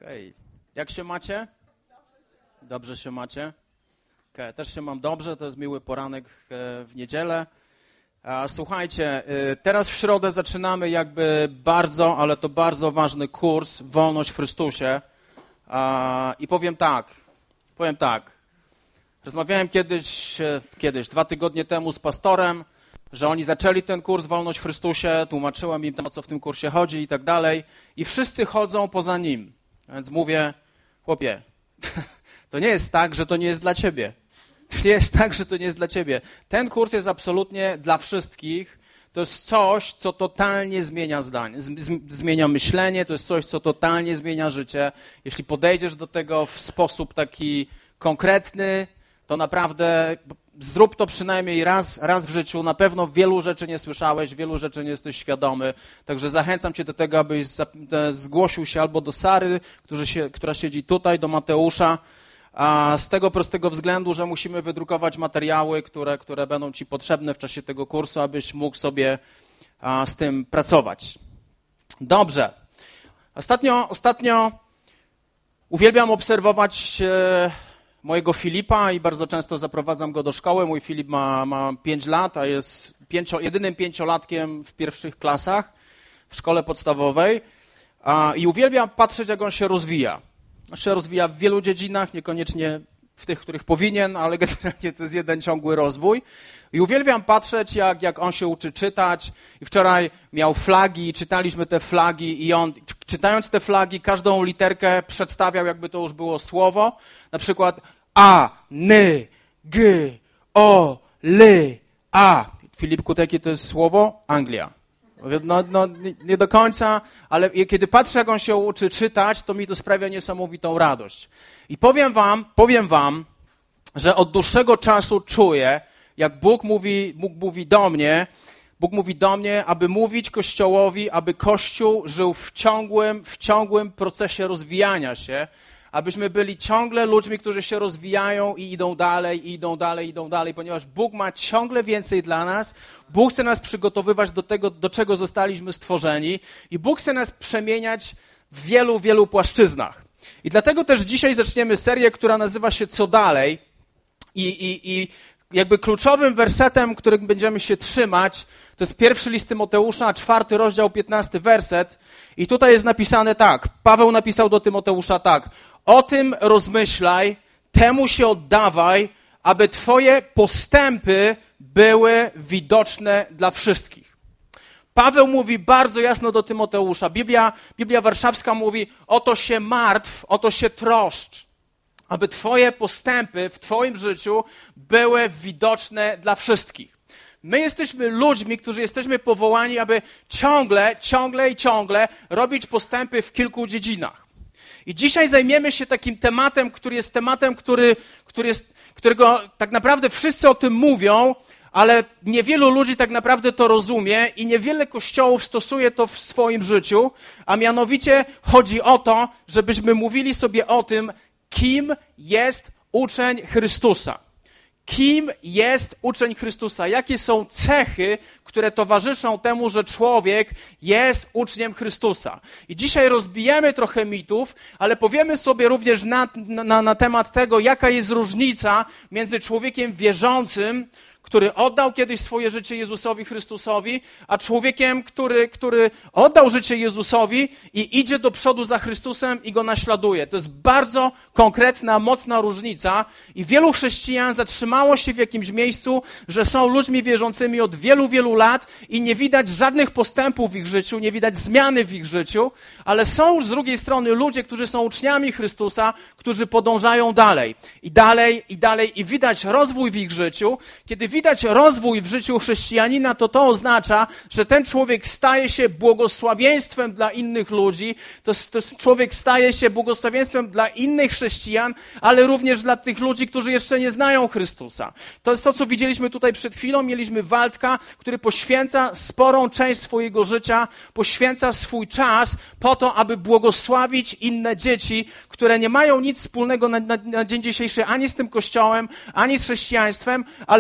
Okej. Jak się macie? Dobrze się macie? Okay. Też się mam dobrze, to jest miły poranek w niedzielę. Słuchajcie, teraz w środę zaczynamy jakby bardzo, ale to bardzo ważny kurs Wolność w Chrystusie. I powiem tak. Rozmawiałem kiedyś, 2 tygodnie temu z pastorem, że oni zaczęli ten kurs Wolność w Chrystusie, tłumaczyłem im, o co w tym kursie chodzi i tak dalej. I wszyscy chodzą poza nim. Więc mówię, chłopie, to nie jest tak, że to nie jest dla ciebie. To nie jest tak, że to nie jest dla ciebie. Ten kurs jest absolutnie dla wszystkich. To jest coś, co totalnie zmienia zmienia myślenie, to jest coś, co totalnie zmienia życie. Jeśli podejdziesz do tego w sposób taki konkretny, to naprawdę zrób to przynajmniej raz w życiu. Na pewno wielu rzeczy nie słyszałeś, wielu rzeczy nie jesteś świadomy. Także zachęcam cię do tego, abyś zgłosił się albo do Sary, która siedzi tutaj, do Mateusza, a z tego prostego względu, że musimy wydrukować materiały, które będą ci potrzebne w czasie tego kursu, abyś mógł sobie z tym pracować. Dobrze. Ostatnio uwielbiam obserwować mojego Filipa i bardzo często zaprowadzam go do szkoły. Mój Filip ma 5 lat, a jest jedynym 5-latkiem w pierwszych klasach w szkole podstawowej. I uwielbiam patrzeć, jak on się rozwija. On się rozwija w wielu dziedzinach, niekoniecznie w tych, których powinien, ale generalnie to jest jeden ciągły rozwój. I uwielbiam patrzeć, jak on się uczy czytać. I wczoraj miał flagi i czytaliśmy te flagi i on, czytając te flagi, każdą literkę przedstawiał, jakby to już było słowo. Na przykład A, N, G, O, L, A. Filipku, jakie to jest słowo? Anglia. No, nie do końca, ale kiedy patrzę, jak on się uczy czytać, to mi to sprawia niesamowitą radość. I powiem wam, że od dłuższego czasu czuję, jak Bóg mówi do mnie, aby mówić Kościołowi, aby Kościół żył w ciągłym procesie rozwijania się, abyśmy byli ciągle ludźmi, którzy się rozwijają i idą dalej, ponieważ Bóg ma ciągle więcej dla nas. Bóg chce nas przygotowywać do tego, do czego zostaliśmy stworzeni i Bóg chce nas przemieniać w wielu płaszczyznach. I dlatego też dzisiaj zaczniemy serię, która nazywa się Co dalej? I jakby kluczowym wersetem, którym będziemy się trzymać, to jest 1 list Tymoteusza, 4 rozdział, 15 werset. I tutaj jest napisane tak. Paweł napisał do Tymoteusza tak. O tym rozmyślaj, temu się oddawaj, aby twoje postępy były widoczne dla wszystkich. Paweł mówi bardzo jasno do Tymoteusza. Biblia Warszawska mówi, oto się martw, oto się troszcz, aby twoje postępy w twoim życiu były widoczne dla wszystkich. My jesteśmy ludźmi, którzy jesteśmy powołani, aby ciągle robić postępy w kilku dziedzinach. I dzisiaj zajmiemy się takim tematem, którego tak naprawdę wszyscy o tym mówią, ale niewielu ludzi tak naprawdę to rozumie i niewiele kościołów stosuje to w swoim życiu, a mianowicie chodzi o to, żebyśmy mówili sobie o tym, kim jest uczeń Chrystusa. Kim jest uczeń Chrystusa? Jakie są cechy, które towarzyszą temu, że człowiek jest uczniem Chrystusa? I dzisiaj rozbijemy trochę mitów, ale powiemy sobie również na temat tego, jaka jest różnica między człowiekiem wierzącym, który oddał kiedyś swoje życie Jezusowi Chrystusowi, a człowiekiem, który oddał życie Jezusowi i idzie do przodu za Chrystusem i go naśladuje. To jest bardzo konkretna, mocna różnica i wielu chrześcijan zatrzymało się w jakimś miejscu, że są ludźmi wierzącymi od wielu lat i nie widać żadnych postępów w ich życiu, nie widać zmiany w ich życiu, ale są z drugiej strony ludzie, którzy są uczniami Chrystusa, którzy podążają dalej i widać rozwój w ich życiu. Kiedy widać rozwój w życiu chrześcijanina, to oznacza, że ten człowiek staje się błogosławieństwem dla innych ludzi, to człowiek staje się błogosławieństwem dla innych chrześcijan, ale również dla tych ludzi, którzy jeszcze nie znają Chrystusa. To jest to, co widzieliśmy tutaj przed chwilą. Mieliśmy Waldka, który poświęca sporą część swojego życia, poświęca swój czas po to, aby błogosławić inne dzieci, które nie mają nic wspólnego na dzień dzisiejszy ani z tym Kościołem, ani z chrześcijaństwem, ale on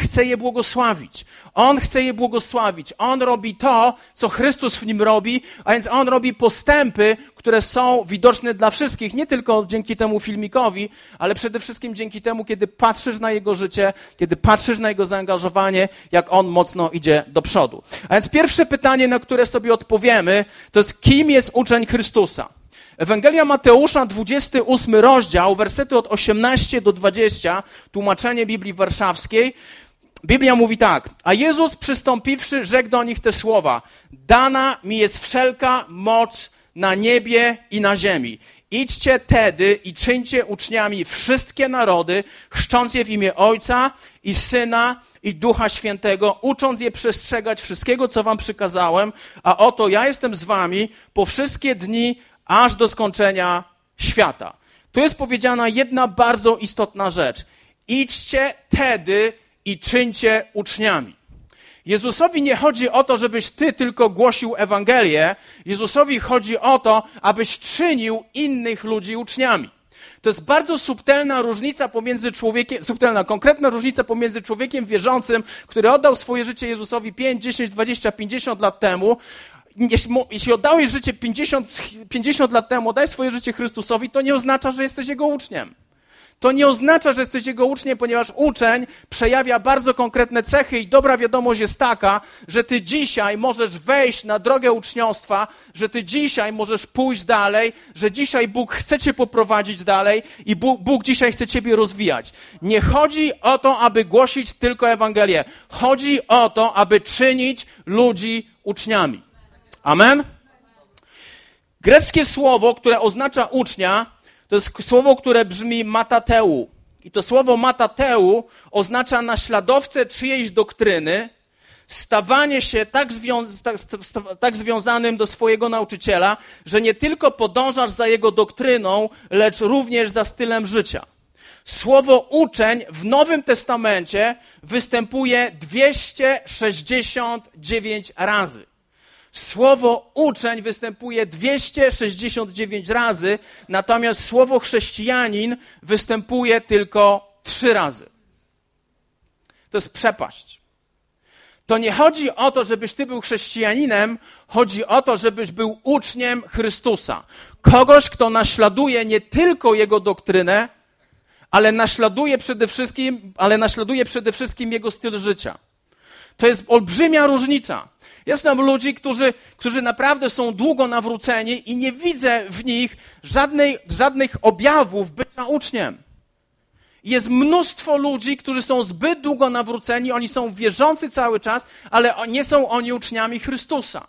chce je błogosławić. On chce je błogosławić. On robi to, co Chrystus w nim robi, a więc on robi postępy, które są widoczne dla wszystkich, nie tylko dzięki temu filmikowi, ale przede wszystkim dzięki temu, kiedy patrzysz na jego życie, kiedy patrzysz na jego zaangażowanie, jak on mocno idzie do przodu. A więc pierwsze pytanie, na które sobie odpowiemy, to jest, kim jest uczeń Chrystusa? Ewangelia Mateusza, 28 rozdział, wersety od 18 do 20, tłumaczenie Biblii Warszawskiej. Biblia mówi tak: a Jezus przystąpiwszy, rzekł do nich te słowa: dana mi jest wszelka moc na niebie i na ziemi. Idźcie tedy i czyńcie uczniami wszystkie narody, chrzcząc je w imię Ojca i Syna i Ducha Świętego, ucząc je przestrzegać wszystkiego, co wam przykazałem, a oto ja jestem z wami po wszystkie dni, aż do skończenia świata. Tu jest powiedziana jedna bardzo istotna rzecz. Idźcie tedy i czyńcie uczniami. Jezusowi nie chodzi o to, żebyś ty tylko głosił Ewangelię. Jezusowi chodzi o to, abyś czynił innych ludzi uczniami. To jest bardzo subtelna różnica pomiędzy człowiekiem, konkretna różnica pomiędzy człowiekiem wierzącym, który oddał swoje życie Jezusowi 5, 10, 20, 50 lat temu. Jeśli oddałeś życie 50 lat temu, oddaj swoje życie Chrystusowi, to nie oznacza, że jesteś Jego uczniem. To nie oznacza, że jesteś Jego uczniem, ponieważ uczeń przejawia bardzo konkretne cechy i dobra wiadomość jest taka, że ty dzisiaj możesz wejść na drogę uczniostwa, że ty dzisiaj możesz pójść dalej, że dzisiaj Bóg chce cię poprowadzić dalej i Bóg dzisiaj chce ciebie rozwijać. Nie chodzi o to, aby głosić tylko Ewangelię. Chodzi o to, aby czynić ludzi uczniami. Amen? Greckie słowo, które oznacza ucznia, to jest słowo, które brzmi matateu. I to słowo matateu oznacza naśladowcę czyjejś doktryny, stawanie się tak związanym do swojego nauczyciela, że nie tylko podążasz za jego doktryną, lecz również za stylem życia. Słowo uczeń w Nowym Testamencie występuje 269 razy. Słowo uczeń występuje 269 razy, natomiast słowo chrześcijanin występuje tylko 3 razy. To jest przepaść. To nie chodzi o to, żebyś ty był chrześcijaninem, chodzi o to, żebyś był uczniem Chrystusa. Kogoś, kto naśladuje nie tylko jego doktrynę, ale naśladuje przede wszystkim jego styl życia. To jest olbrzymia różnica. Jest tam ludzi, którzy naprawdę są długo nawróceni i nie widzę w nich żadnych objawów bycia uczniem. Jest mnóstwo ludzi, którzy są zbyt długo nawróceni, oni są wierzący cały czas, ale nie są oni uczniami Chrystusa.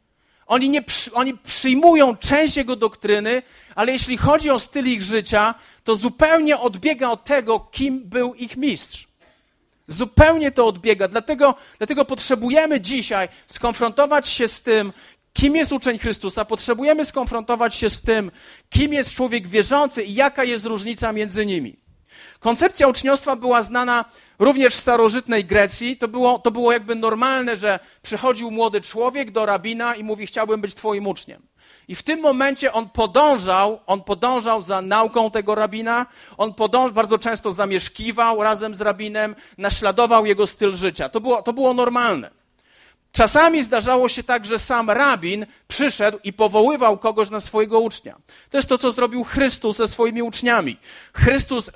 Oni przyjmują część Jego doktryny, ale jeśli chodzi o styl ich życia, to zupełnie odbiega od tego, kim był ich mistrz. Zupełnie to odbiega. Dlatego potrzebujemy dzisiaj skonfrontować się z tym, kim jest uczeń Chrystusa. Potrzebujemy skonfrontować się z tym, kim jest człowiek wierzący i jaka jest różnica między nimi. Koncepcja uczniostwa była znana również w starożytnej Grecji. To było jakby normalne, że przychodził młody człowiek do rabina i mówi: chciałbym być twoim uczniem. I w tym momencie on podążał za nauką tego rabina, bardzo często zamieszkiwał razem z rabinem, naśladował jego styl życia. To było normalne. Czasami zdarzało się tak, że sam rabin przyszedł i powoływał kogoś na swojego ucznia. To jest to, co zrobił Chrystus ze swoimi uczniami. Chrystus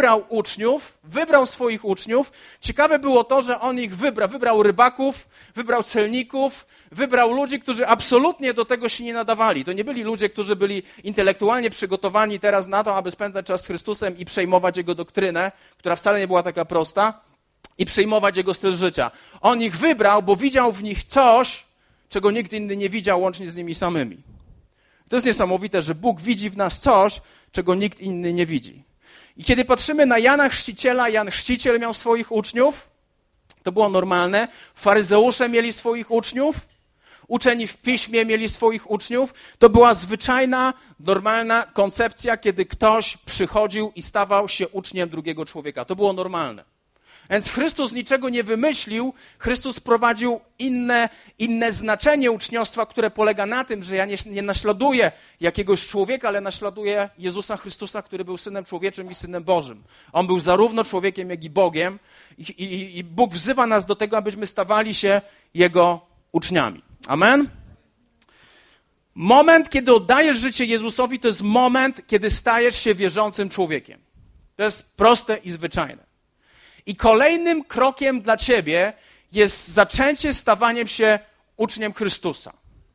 wybrał swoich uczniów. Ciekawe było to, że on ich wybrał rybaków, wybrał celników, wybrał ludzi, którzy absolutnie do tego się nie nadawali. To nie byli ludzie, którzy byli intelektualnie przygotowani teraz na to, aby spędzać czas z Chrystusem i przejmować Jego doktrynę, która wcale nie była taka prosta, i przejmować Jego styl życia. On ich wybrał, bo widział w nich coś, czego nikt inny nie widział, łącznie z nimi samymi. To jest niesamowite, że Bóg widzi w nas coś, czego nikt inny nie widzi. I kiedy patrzymy na Jana Chrzciciela, Jan Chrzciciel miał swoich uczniów, to było normalne. Faryzeusze mieli swoich uczniów, uczeni w piśmie mieli swoich uczniów. To była zwyczajna, normalna koncepcja, kiedy ktoś przychodził i stawał się uczniem drugiego człowieka. To było normalne. Więc Chrystus niczego nie wymyślił, Chrystus wprowadził inne znaczenie uczniostwa, które polega na tym, że ja nie naśladuję jakiegoś człowieka, ale naśladuję Jezusa Chrystusa, który był Synem Człowieczym i Synem Bożym. On był zarówno człowiekiem, jak i Bogiem i Bóg wzywa nas do tego, abyśmy stawali się Jego uczniami. Amen? Moment, kiedy oddajesz życie Jezusowi, to jest moment, kiedy stajesz się wierzącym człowiekiem. To jest proste i zwyczajne. I kolejnym krokiem dla ciebie jest zaczęcie stawaniem się uczniem Chrystusa.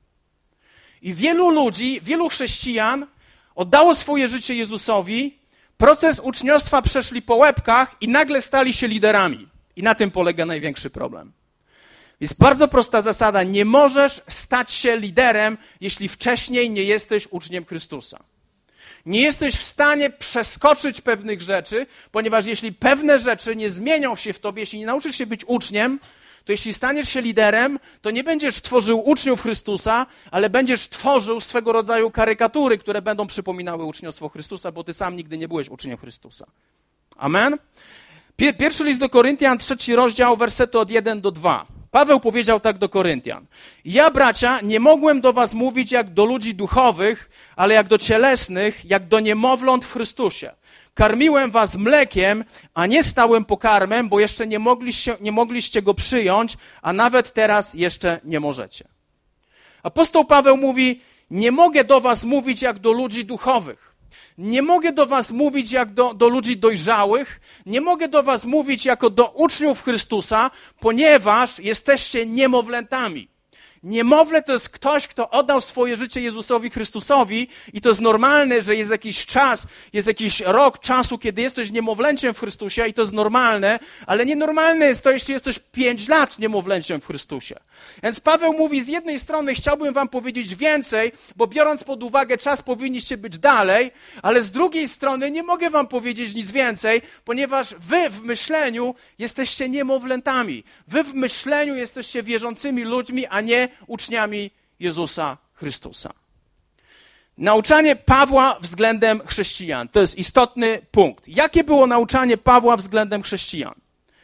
I wielu ludzi, wielu chrześcijan oddało swoje życie Jezusowi, proces uczniostwa przeszli po łebkach i nagle stali się liderami. I na tym polega największy problem. Jest bardzo prosta zasada. Nie możesz stać się liderem, jeśli wcześniej nie jesteś uczniem Chrystusa. Nie jesteś w stanie przeskoczyć pewnych rzeczy, ponieważ jeśli pewne rzeczy nie zmienią się w tobie, jeśli nie nauczysz się być uczniem, to jeśli staniesz się liderem, to nie będziesz tworzył uczniów Chrystusa, ale będziesz tworzył swego rodzaju karykatury, które będą przypominały uczniostwo Chrystusa, bo ty sam nigdy nie byłeś uczniem Chrystusa. Amen? Pierwszy list do Koryntian, 3 rozdział, wersety od 1 do 2. Paweł powiedział tak do Koryntian. Ja, bracia, nie mogłem do was mówić jak do ludzi duchowych, ale jak do cielesnych, jak do niemowląt w Chrystusie. Karmiłem was mlekiem, a nie stałym pokarmem, bo jeszcze nie mogliście go przyjąć, a nawet teraz jeszcze nie możecie. Apostoł Paweł mówi, nie mogę do was mówić jak do ludzi duchowych. Nie mogę do was mówić jak do ludzi dojrzałych, nie mogę do was mówić jako do uczniów Chrystusa, ponieważ jesteście niemowlętami. Niemowlę to jest ktoś, kto oddał swoje życie Jezusowi Chrystusowi i to jest normalne, że jest jakiś czas, jest jakiś rok czasu, kiedy jesteś niemowlęciem w Chrystusie i to jest normalne, ale nienormalne jest to, jeśli jesteś 5 lat niemowlęciem w Chrystusie. Więc Paweł mówi, z jednej strony chciałbym wam powiedzieć więcej, bo biorąc pod uwagę czas powinniście być dalej, ale z drugiej strony nie mogę wam powiedzieć nic więcej, ponieważ wy w myśleniu jesteście niemowlętami. Wy w myśleniu jesteście wierzącymi ludźmi, a nie uczniami Jezusa Chrystusa. Nauczanie Pawła względem chrześcijan. To jest istotny punkt. Jakie było nauczanie Pawła względem chrześcijan?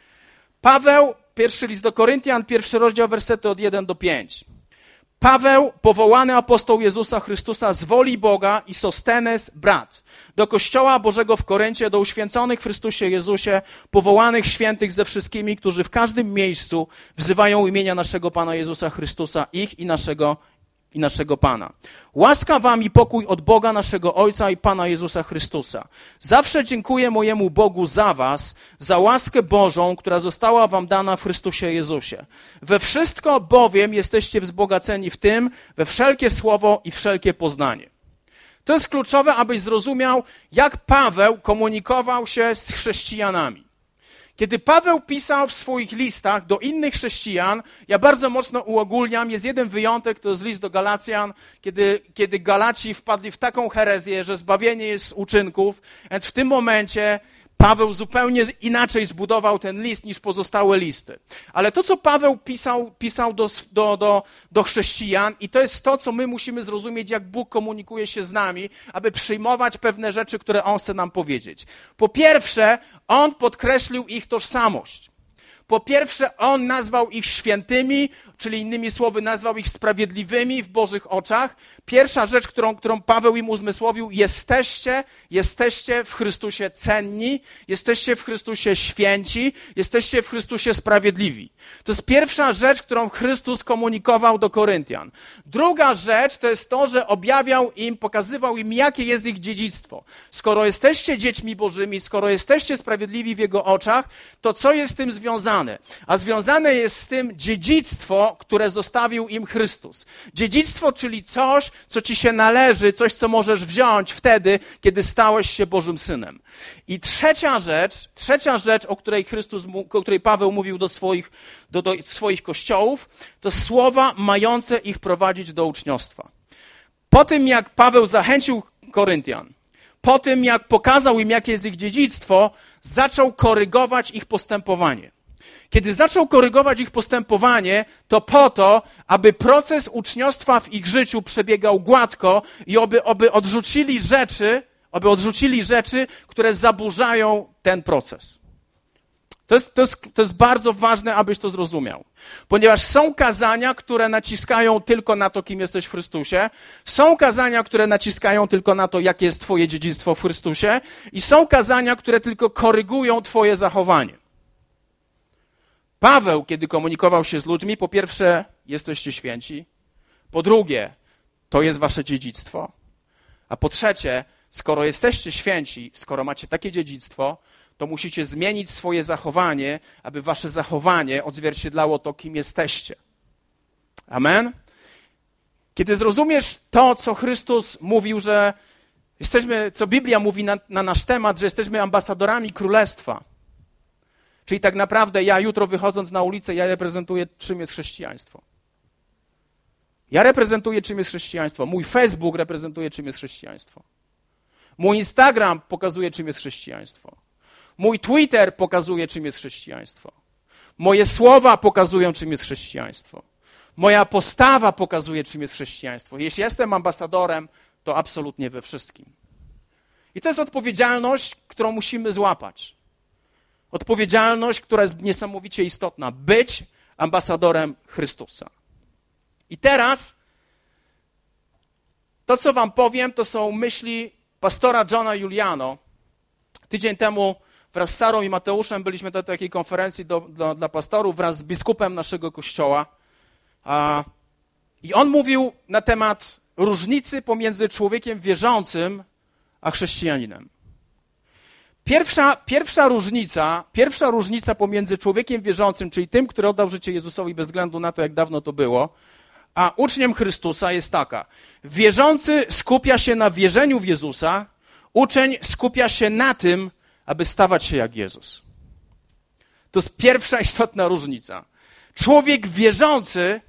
Paweł, pierwszy list do Koryntian, 1 rozdział, wersety od 1 do 5. Paweł, powołany apostoł Jezusa Chrystusa z woli Boga i Sostenes, brat, do Kościoła Bożego w Koryncie, do uświęconych w Chrystusie Jezusie, powołanych świętych ze wszystkimi, którzy w każdym miejscu wzywają imienia naszego Pana Jezusa Chrystusa, ich i naszego Pana. Łaska wam i pokój od Boga naszego Ojca i Pana Jezusa Chrystusa. Zawsze dziękuję mojemu Bogu za was, za łaskę Bożą, która została wam dana w Chrystusie Jezusie. We wszystko bowiem jesteście wzbogaceni w tym, we wszelkie słowo i wszelkie poznanie. To jest kluczowe, abyś zrozumiał, jak Paweł komunikował się z chrześcijanami. Kiedy Paweł pisał w swoich listach do innych chrześcijan, ja bardzo mocno uogólniam, jest jeden wyjątek, to jest list do Galacjan, kiedy Galaci wpadli w taką herezję, że zbawienie jest z uczynków, więc w tym momencie Paweł zupełnie inaczej zbudował ten list niż pozostałe listy. Ale to, co Paweł pisał do chrześcijan, i to jest to, co my musimy zrozumieć, jak Bóg komunikuje się z nami, aby przyjmować pewne rzeczy, które On chce nam powiedzieć. Po pierwsze, On podkreślił ich tożsamość. Po pierwsze, On nazwał ich świętymi, czyli innymi słowy nazwał ich sprawiedliwymi w Bożych oczach. Pierwsza rzecz, którą Paweł im uzmysłowił, jesteście w Chrystusie cenni, jesteście w Chrystusie święci, jesteście w Chrystusie sprawiedliwi. To jest pierwsza rzecz, którą Chrystus komunikował do Koryntian. Druga rzecz to jest to, że objawiał im, pokazywał im, jakie jest ich dziedzictwo. Skoro jesteście dziećmi Bożymi, skoro jesteście sprawiedliwi w Jego oczach, to co jest z tym związane? A związane jest z tym dziedzictwo, które zostawił im Chrystus. Dziedzictwo, czyli coś, co ci się należy, coś, co możesz wziąć wtedy, kiedy stałeś się Bożym Synem. I trzecia rzecz, o której Paweł mówił do swoich kościołów, to słowa mające ich prowadzić do uczniostwa. Po tym, jak Paweł zachęcił Koryntian, po tym, jak pokazał im, jakie jest ich dziedzictwo, zaczął korygować ich postępowanie. Kiedy zaczął korygować ich postępowanie, to po to, aby proces uczniostwa w ich życiu przebiegał gładko i aby odrzucili rzeczy, które zaburzają ten proces. To jest bardzo ważne, abyś to zrozumiał. Ponieważ są kazania, które naciskają tylko na to, kim jesteś w Chrystusie. Są kazania, które naciskają tylko na to, jakie jest twoje dziedzictwo w Chrystusie. I są kazania, które tylko korygują twoje zachowanie. Paweł, kiedy komunikował się z ludźmi, po pierwsze, jesteście święci. Po drugie, to jest wasze dziedzictwo. A po trzecie, skoro jesteście święci, skoro macie takie dziedzictwo, to musicie zmienić swoje zachowanie, aby wasze zachowanie odzwierciedlało to, kim jesteście. Amen? Kiedy zrozumiesz to, co Chrystus mówił, że jesteśmy, co Biblia mówi na nasz temat, że jesteśmy ambasadorami Królestwa, czyli tak naprawdę ja jutro wychodząc na ulicę, ja reprezentuję, czym jest chrześcijaństwo. Ja reprezentuję, czym jest chrześcijaństwo. Mój Facebook reprezentuje, czym jest chrześcijaństwo. Mój Instagram pokazuje, czym jest chrześcijaństwo. Mój Twitter pokazuje, czym jest chrześcijaństwo. Moje słowa pokazują, czym jest chrześcijaństwo. Moja postawa pokazuje, czym jest chrześcijaństwo. Jeśli jestem ambasadorem, to absolutnie we wszystkim. I to jest odpowiedzialność, którą musimy złapać. Odpowiedzialność, która jest niesamowicie istotna. Być ambasadorem Chrystusa. I teraz to, co wam powiem, to są myśli pastora Johna Juliano. Tydzień temu wraz z Sarą i Mateuszem byliśmy na takiej konferencji dla pastorów wraz z biskupem naszego kościoła. I on mówił na temat różnicy pomiędzy człowiekiem wierzącym a chrześcijaninem. Pierwsza różnica pomiędzy człowiekiem wierzącym, czyli tym, który oddał życie Jezusowi bez względu na to, jak dawno to było, a uczniem Chrystusa jest taka. Wierzący skupia się na wierzeniu w Jezusa, uczeń skupia się na tym, aby stawać się jak Jezus. To jest pierwsza istotna różnica. Człowiek wierzący,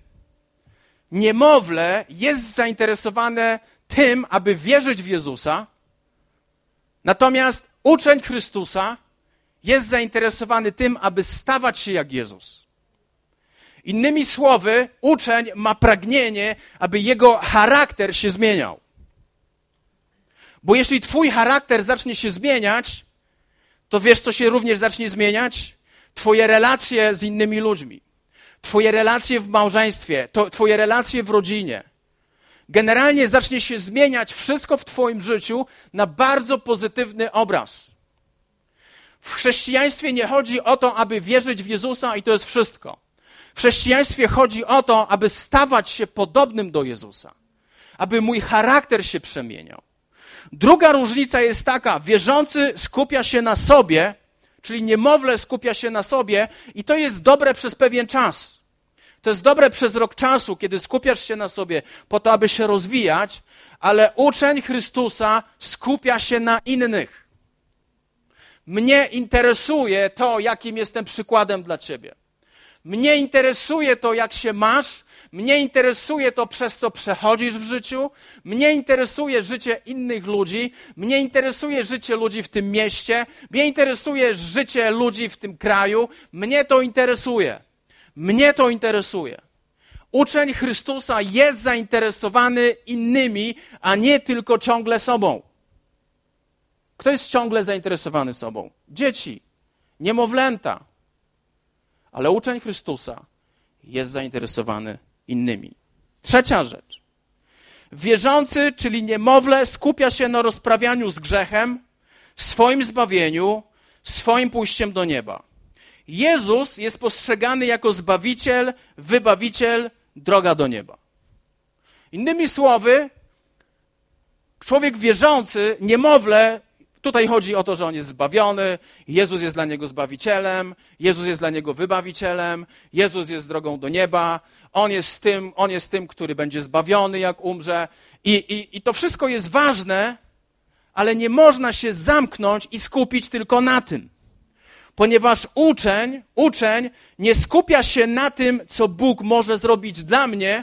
niemowlę, jest zainteresowane tym, aby wierzyć w Jezusa, natomiast uczeń Chrystusa jest zainteresowany tym, aby stawać się jak Jezus. Innymi słowy, uczeń ma pragnienie, aby jego charakter się zmieniał. Bo jeśli twój charakter zacznie się zmieniać, to wiesz, co się również zacznie zmieniać? Twoje relacje z innymi ludźmi, twoje relacje w małżeństwie, twoje relacje w rodzinie. Generalnie zacznie się zmieniać wszystko w twoim życiu na bardzo pozytywny obraz. W chrześcijaństwie nie chodzi o to, aby wierzyć w Jezusa i to jest wszystko. W chrześcijaństwie chodzi o to, aby stawać się podobnym do Jezusa, aby mój charakter się przemieniał. Druga różnica jest taka, wierzący skupia się na sobie, czyli niemowlę skupia się na sobie i to jest dobre przez pewien czas. To jest dobre przez rok czasu, kiedy skupiasz się na sobie po to, aby się rozwijać, ale uczeń Chrystusa skupia się na innych. Mnie interesuje to, jakim jestem przykładem dla ciebie. Mnie interesuje to, jak się masz, mnie interesuje to, przez co przechodzisz w życiu, mnie interesuje życie innych ludzi, mnie interesuje życie ludzi w tym mieście, mnie interesuje życie ludzi w tym kraju, mnie to interesuje. Mnie to interesuje. Uczeń Chrystusa jest zainteresowany innymi, a nie tylko ciągle sobą. Kto jest ciągle zainteresowany sobą? Dzieci, niemowlęta. Ale uczeń Chrystusa jest zainteresowany innymi. Trzecia rzecz. Wierzący, czyli niemowlę, skupia się na rozprawianiu z grzechem, swoim zbawieniu, swoim pójściem do nieba. Jezus jest postrzegany jako Zbawiciel, Wybawiciel, droga do nieba. Innymi słowy, człowiek wierzący, niemowlę, tutaj chodzi o to, że on jest zbawiony, Jezus jest dla niego Zbawicielem, Jezus jest dla niego Wybawicielem, Jezus jest drogą do nieba, on jest tym, który będzie zbawiony, jak umrze. I to wszystko jest ważne, ale nie można się zamknąć i skupić tylko na tym. Ponieważ uczeń nie skupia się na tym, co Bóg może zrobić dla mnie,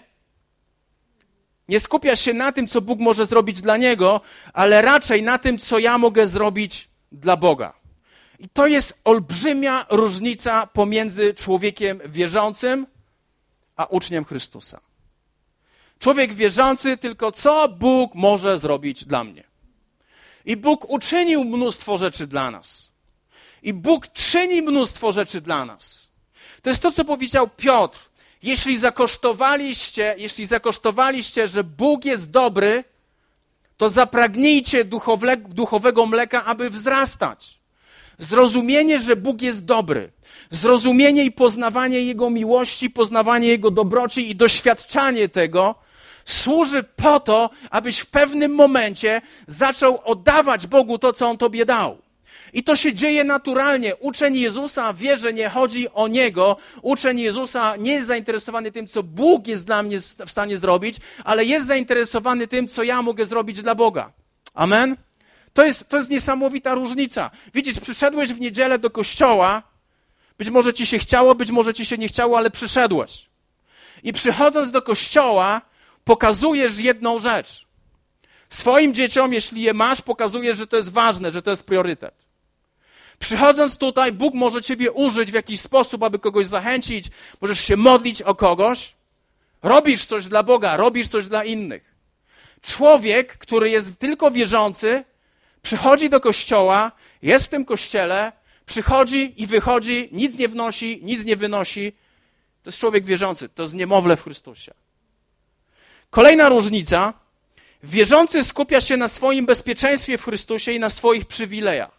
nie skupia się na tym, co Bóg może zrobić dla niego, ale raczej na tym, co ja mogę zrobić dla Boga. I to jest olbrzymia różnica pomiędzy człowiekiem wierzącym a uczniem Chrystusa. Człowiek wierzący tylko, co Bóg może zrobić dla mnie. I Bóg uczynił mnóstwo rzeczy dla nas. I Bóg czyni mnóstwo rzeczy dla nas. To jest to, co powiedział Piotr. Jeśli zakosztowaliście, że Bóg jest dobry, to zapragnijcie duchowego mleka, aby wzrastać. Zrozumienie, że Bóg jest dobry. Zrozumienie i poznawanie Jego miłości, poznawanie Jego dobroci i doświadczanie tego służy po to, abyś w pewnym momencie zaczął oddawać Bogu to, co On tobie dał. I to się dzieje naturalnie. Uczeń Jezusa wie, że nie chodzi o Niego. Uczeń Jezusa nie jest zainteresowany tym, co Bóg jest dla mnie w stanie zrobić, ale jest zainteresowany tym, co ja mogę zrobić dla Boga. Amen? To jest niesamowita różnica. Widzisz, przyszedłeś w niedzielę do kościoła, być może ci się chciało, być może ci się nie chciało, ale przyszedłeś. I przychodząc do kościoła, pokazujesz jedną rzecz. Swoim dzieciom, jeśli je masz, pokazujesz, że to jest ważne, że to jest priorytet. Przychodząc tutaj, Bóg może ciebie użyć w jakiś sposób, aby kogoś zachęcić, możesz się modlić o kogoś. Robisz coś dla Boga, robisz coś dla innych. Człowiek, który jest tylko wierzący, przychodzi do kościoła, jest w tym kościele, przychodzi i wychodzi, nic nie wnosi, nic nie wynosi. To jest człowiek wierzący, to jest niemowlę w Chrystusie. Kolejna różnica. Wierzący skupia się na swoim bezpieczeństwie w Chrystusie i na swoich przywilejach.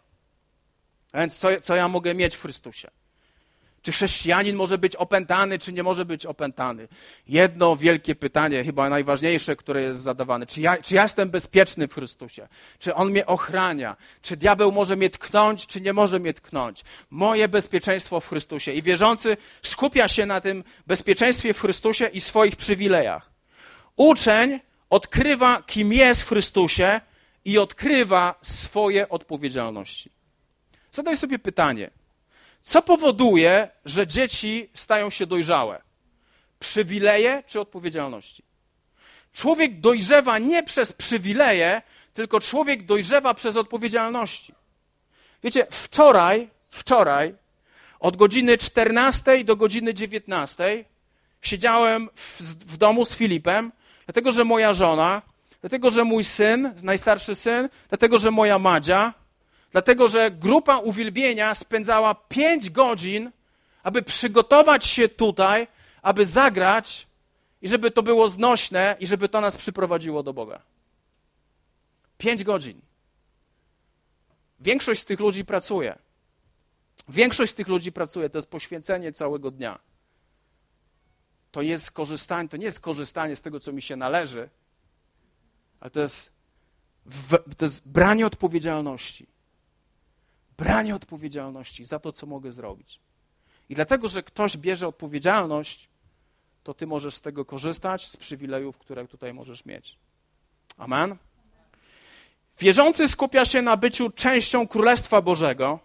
A więc co ja mogę mieć w Chrystusie? Czy chrześcijanin może być opętany, czy nie może być opętany? Jedno wielkie pytanie, chyba najważniejsze, które jest zadawane. Czy ja jestem bezpieczny w Chrystusie? Czy On mnie ochrania? Czy diabeł może mnie tknąć, czy nie może mnie tknąć? Moje bezpieczeństwo w Chrystusie. I wierzący skupia się na tym bezpieczeństwie w Chrystusie i swoich przywilejach. Uczeń odkrywa, kim jest w Chrystusie i odkrywa swoje odpowiedzialności. Zadaj sobie pytanie. Co powoduje, że dzieci stają się dojrzałe? Przywileje czy odpowiedzialności? Człowiek dojrzewa nie przez przywileje, tylko człowiek dojrzewa przez odpowiedzialności. Wiecie, wczoraj od godziny 14 do godziny 19 siedziałem w domu z Filipem, dlatego że moja żona, dlatego że mój syn, najstarszy syn, dlatego że moja Madzia, dlatego że grupa uwielbienia spędzała 5 godzin, aby przygotować się tutaj, aby zagrać i żeby to było znośne i żeby to nas przyprowadziło do Boga. 5 godzin. Większość z tych ludzi pracuje. To jest poświęcenie całego dnia. To nie jest korzystanie z tego, co mi się należy, ale to jest branie odpowiedzialności. Branie odpowiedzialności za to, co mogę zrobić. I dlatego, że ktoś bierze odpowiedzialność, to ty możesz z tego korzystać, z przywilejów, które tutaj możesz mieć. Amen? Wierzący skupia się na byciu częścią Królestwa Bożego.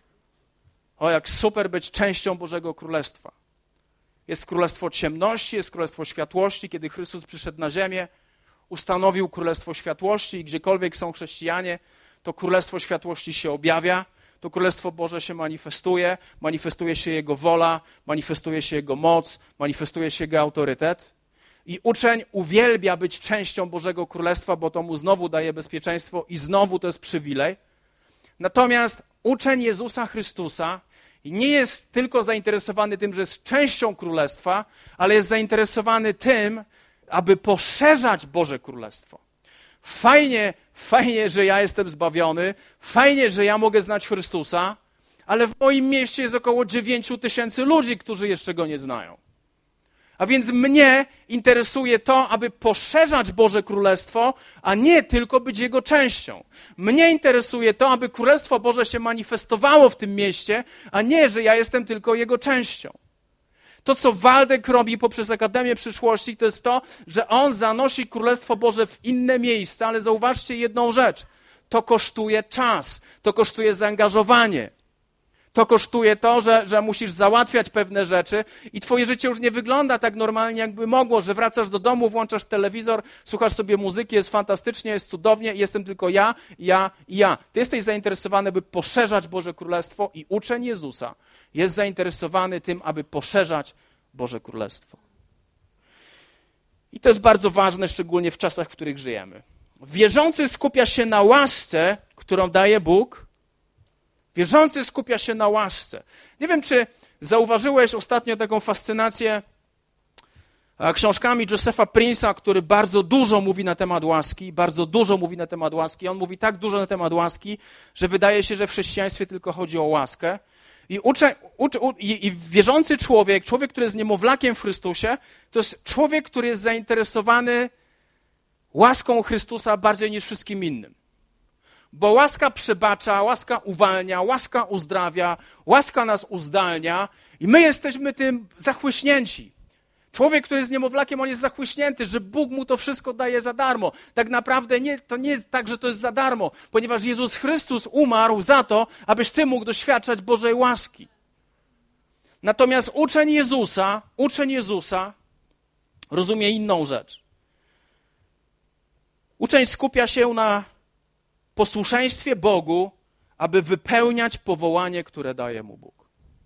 O, jak super być częścią Bożego Królestwa. Jest królestwo ciemności, jest królestwo światłości. Kiedy Chrystus przyszedł na ziemię, ustanowił królestwo światłości i gdziekolwiek są chrześcijanie, to królestwo światłości się objawia, to królestwo Boże się manifestuje się Jego wola, manifestuje się Jego moc, manifestuje się Jego autorytet. I uczeń uwielbia być częścią Bożego Królestwa, bo to mu znowu daje bezpieczeństwo i znowu to jest przywilej. Natomiast uczeń Jezusa Chrystusa nie jest tylko zainteresowany tym, że jest częścią Królestwa, ale jest zainteresowany tym, aby poszerzać Boże Królestwo. Fajnie, że ja jestem zbawiony, fajnie, że ja mogę znać Chrystusa, ale w moim mieście jest około 9,000 ludzi, którzy jeszcze Go nie znają. A więc mnie interesuje to, aby poszerzać Boże Królestwo, a nie tylko być Jego częścią. Mnie interesuje to, aby Królestwo Boże się manifestowało w tym mieście, a nie, że ja jestem tylko Jego częścią. To, co Waldek robi poprzez Akademię Przyszłości, to jest to, że on zanosi Królestwo Boże w inne miejsca, ale zauważcie jedną rzecz. To kosztuje czas, to kosztuje zaangażowanie. To kosztuje to, że musisz załatwiać pewne rzeczy i twoje życie już nie wygląda tak normalnie, jakby mogło, że wracasz do domu, włączasz telewizor, słuchasz sobie muzyki, jest fantastycznie, jest cudownie i jestem tylko ja. Ty jesteś zainteresowany, by poszerzać Boże Królestwo i uczeń Jezusa jest zainteresowany tym, aby poszerzać Boże Królestwo. I to jest bardzo ważne, szczególnie w czasach, w których żyjemy. Wierzący skupia się na łasce, którą daje Bóg. Wierzący skupia się na łasce. Nie wiem, czy zauważyłeś ostatnio taką fascynację książkami Josepha Prince'a, który bardzo dużo mówi na temat łaski, bardzo dużo mówi na temat łaski. On mówi tak dużo na temat łaski, że wydaje się, że w chrześcijaństwie tylko chodzi o łaskę. I wierzący człowiek, który jest niemowlakiem w Chrystusie, to jest człowiek, który jest zainteresowany łaską Chrystusa bardziej niż wszystkim innym. Bo łaska przebacza, łaska uwalnia, łaska uzdrawia, łaska nas uzdalnia i my jesteśmy tym zachłyśnięci. Człowiek, który jest niemowlakiem, on jest zachłyśnięty, że Bóg mu to wszystko daje za darmo. Tak naprawdę to nie jest tak, że to jest za darmo, ponieważ Jezus Chrystus umarł za to, abyś ty mógł doświadczać Bożej łaski. Natomiast uczeń Jezusa rozumie inną rzecz. Uczeń skupia się na posłuszeństwie Bogu, aby wypełniać powołanie, które daje mu Bóg.